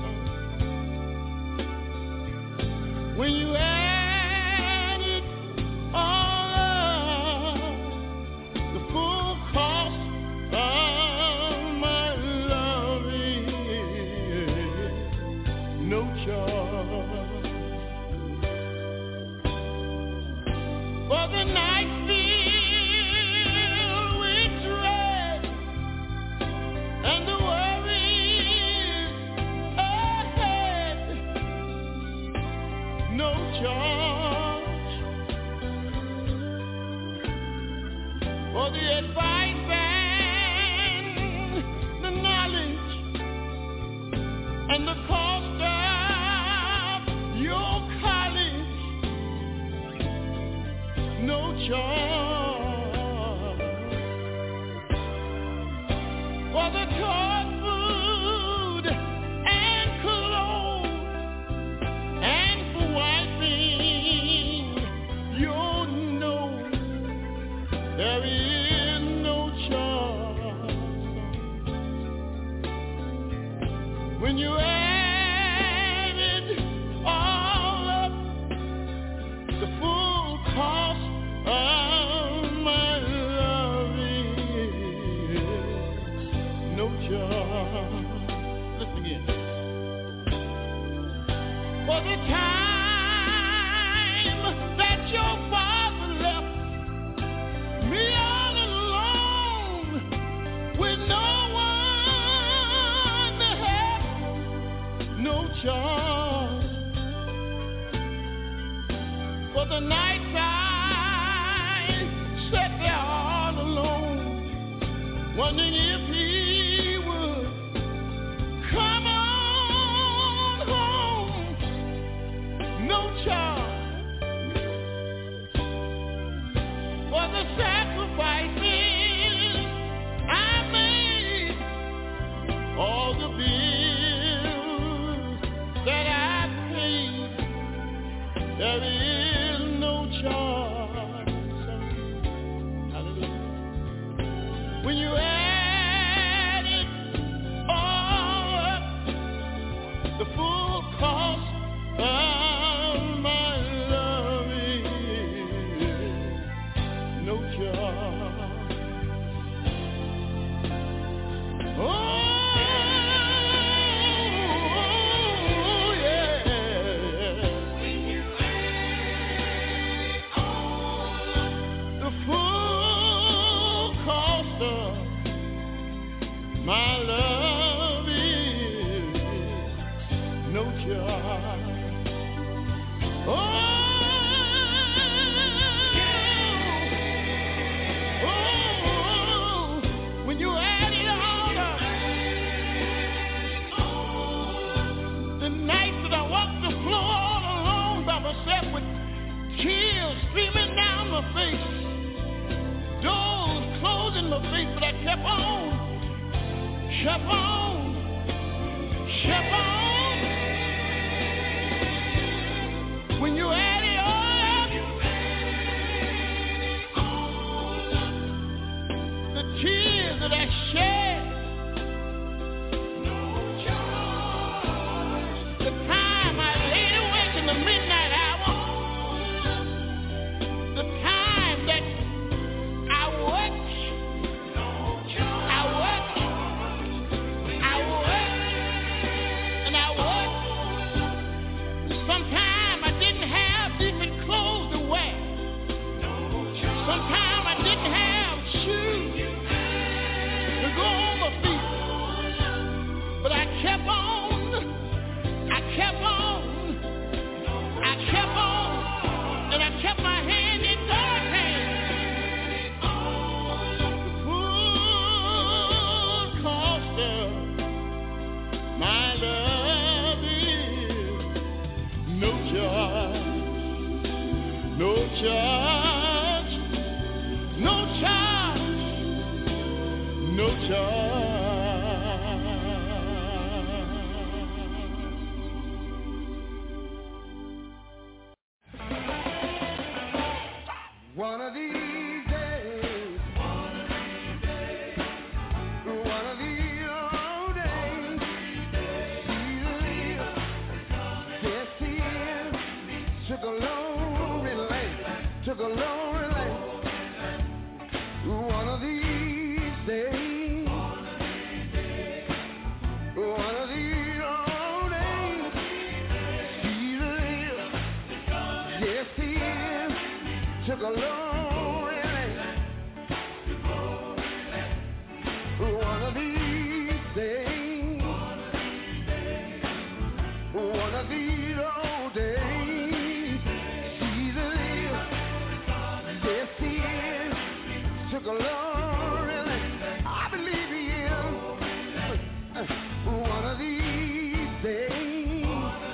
When you add it all up, the full cost of my love is no charge. For the night filled with dread and the worries ahead, no charge. For the advice and the knowledge and the cost of your college, no charge. For the taught food and clothes and for wiping charge for the nights I sat there all alone, wondering if he would come on home. No charge for the sacrifices I made, all the bills that I paid. There is no charge. Hallelujah. When you add it all up, the full cost of my love is no charge. Oh, my love is no charge. Oh, when you add it all up, the nights that I walked the floor all alone by myself with tears streaming down my face, doors closing my face, but I kept on. Kept on, kept on. When you add it all up, the tears that I shed, the time I laid awake in the midnight hour, the time that I worked. Sometimes I didn't have decent clothes to wear. Sometimes I didn't have shoes to go on my feet. But I kept on, I kept on, I kept on, and I kept my hand in God's hand. Full cost of my love is no charge, no charge, no charge, no charge. One of these days, one of these old days, yes, he is. Took a lonely life, took a lonely life. One of these days, one of these old days, he lives. Yes, he is. Took a lonely life. One of these days, one of these old days, Jesus lives. Yes, he is. Took a lonely life. I believe he is. One of these days,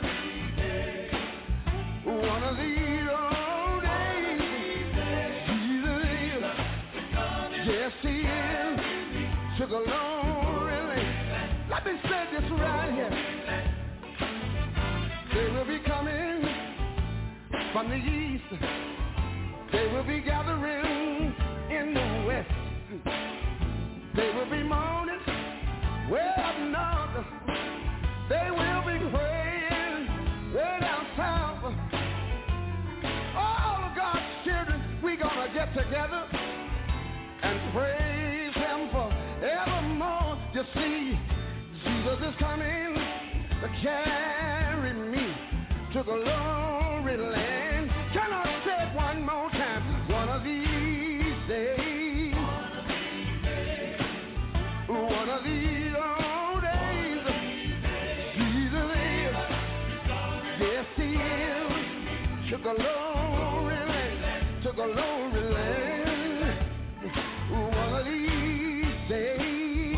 one of these old days, Jesus lives. Yes, he is. Took a lonely life. Let me say this right here. They will be coming from the east. They will be gathering in the west. They will be mourning way up north. They will be praying way down south. All of God's children, we gonna get together and praise him forevermore. You see, Jesus is coming to carry me to the lonely land. Can I say it one more time? One of these days, one of these old days, Jesus is. to glory land, to glory land. One of these days,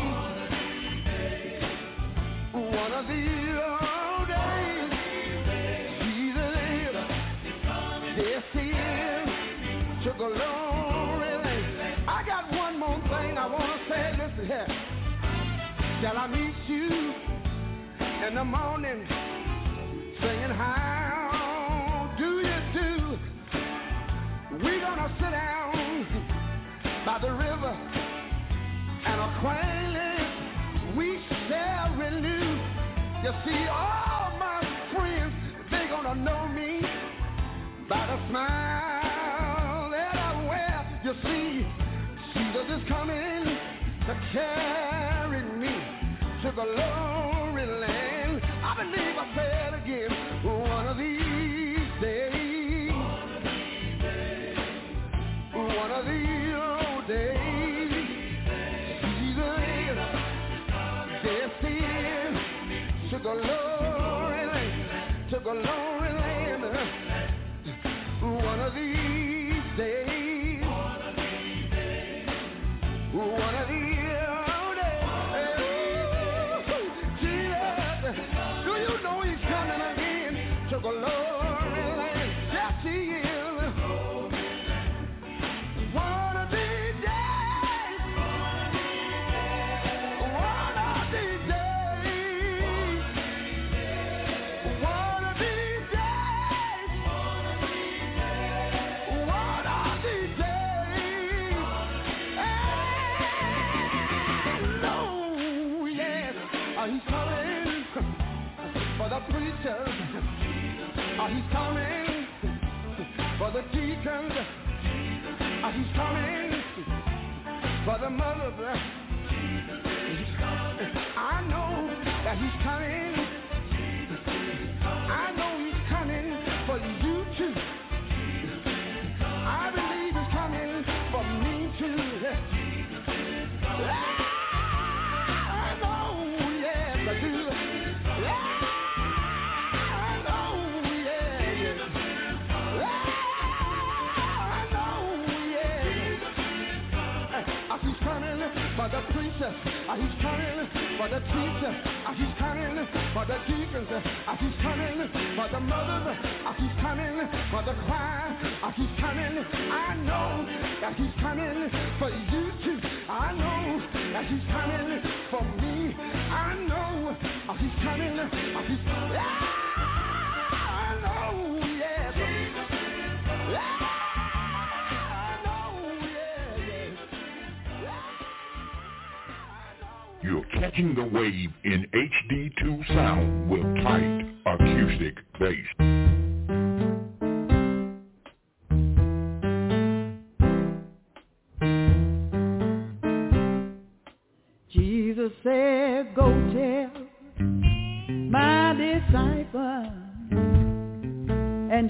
one of these old days, Jesus is to glory land. I got one more thing I want to say. Listen here. Shall I meet you in the morning singing, how do you do? We're gonna sit down by the river and acquaintance we shall renew. You see, all my friends, they gonna know me by the smile that I wear. You see, Jesus is coming to carry me to glory land. I believe I said again, one of these days, one of these old days, Jesus is destined to glory land, to glory land. One of these days, one of these old days, Jesus, do you know he's coming again to glory land? Yes, he is. One of these days, one of these days, one of these days, one of these days. Oh, yes, he's coming for the preachers. He's coming for the deacons. He's coming for the mothers. I know that he's coming. I know he's coming for you too. I believe he's coming for me too. I know, yes, I do. I know, yes. I know, yes. He's coming for the preachers. He's coming for the teachers. He's coming for the deacons. He's coming for the mothers. He's coming for the choir. He's coming. I know that he's coming for you too. I know that he's coming for me. I know he's coming. He's coming. I know, yes. You're catching the wave in HD2 sound with tight acoustic bass. Jesus said, go tell my disciples and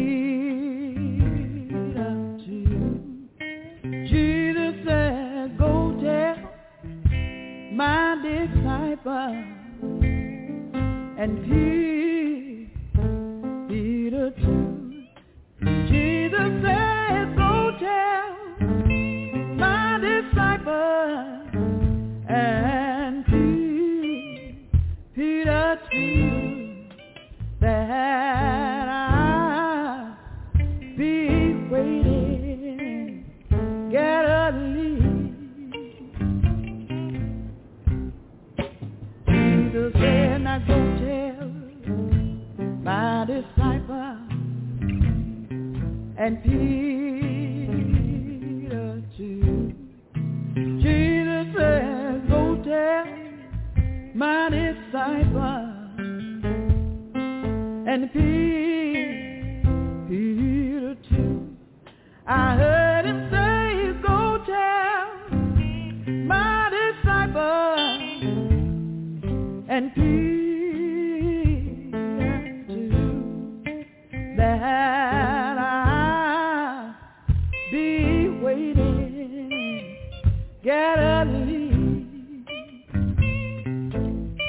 Peter too. Jesus said, go tell my disciples and Peter too. Jesus said, go tell my disciples and Peter too that I'll be waiting Galilee. Jesus said, now go tell my disciples and Peter too. Jesus said, go tell my disciples and Peter too. I heard him say, go tell my disciples and Peter too that I'll be waiting Galilee.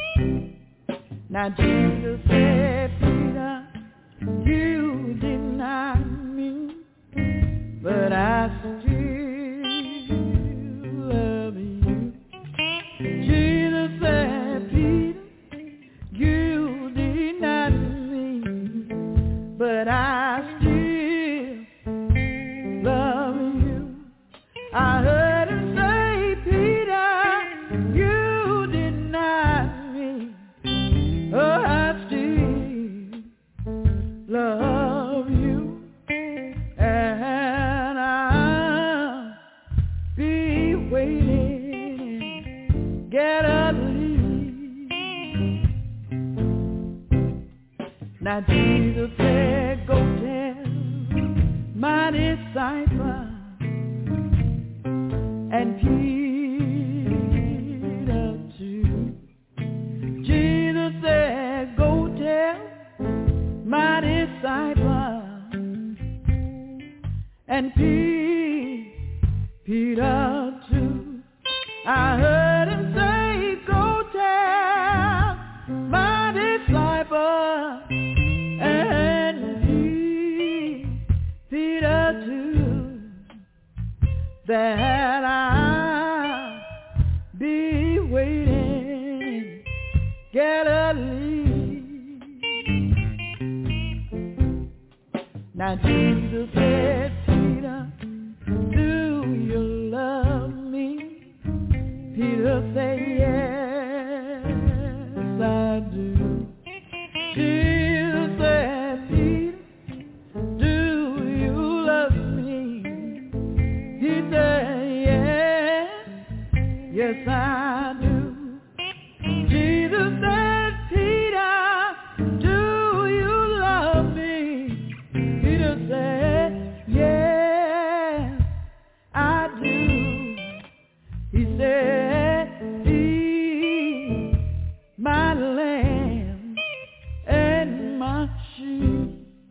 Now Jesus said, Peter, you did not disciple and Peter too. Jesus said, go tell my disciple and Peter too. I heard him say, go tell my disciple and Peter too, that I'll be waiting Galilee. Now Jesus said, Peter, do you love me? Peter said, yes, I do. Jesus said, Peter, do you love me? He said, yes, yes, I do. Jesus said, Peter, do you love me? Peter said, yes, I do. He said, feed my lamb and my sheep.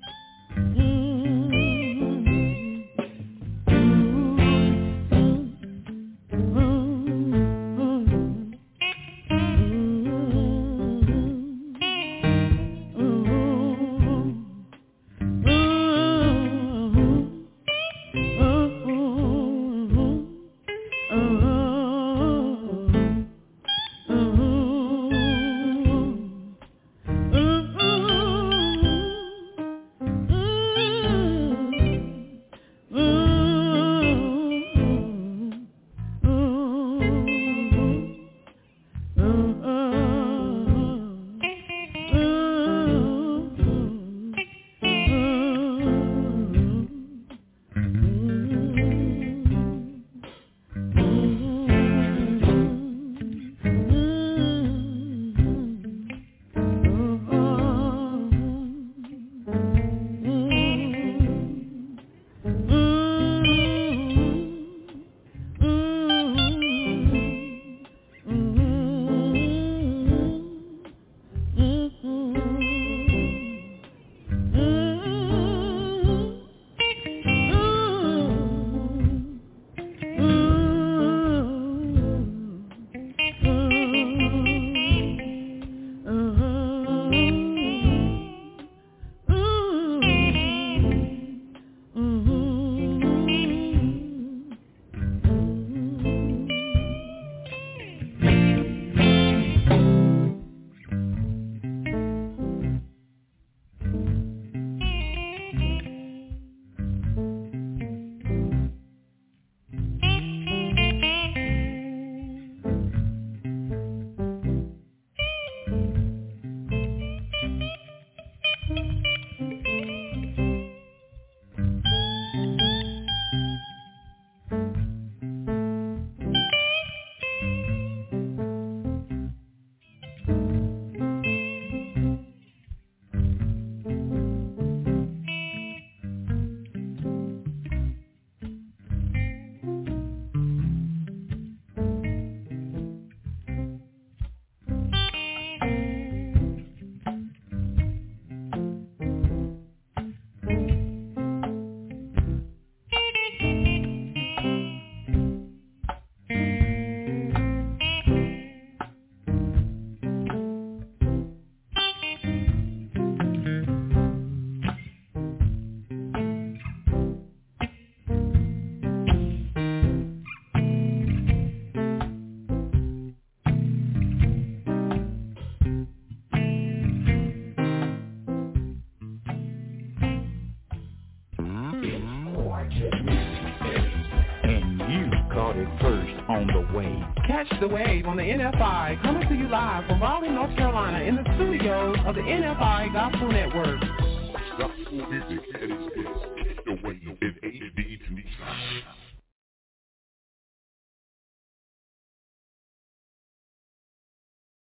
On the Wave. Catch the Wave on the NFI, coming to you live from Raleigh, North Carolina, in the studios of the NFI Gospel Network. Gospel music at its best. The Wave in HD2 sound.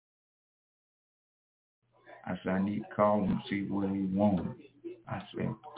I said, I need to call him and see what he wants. I said,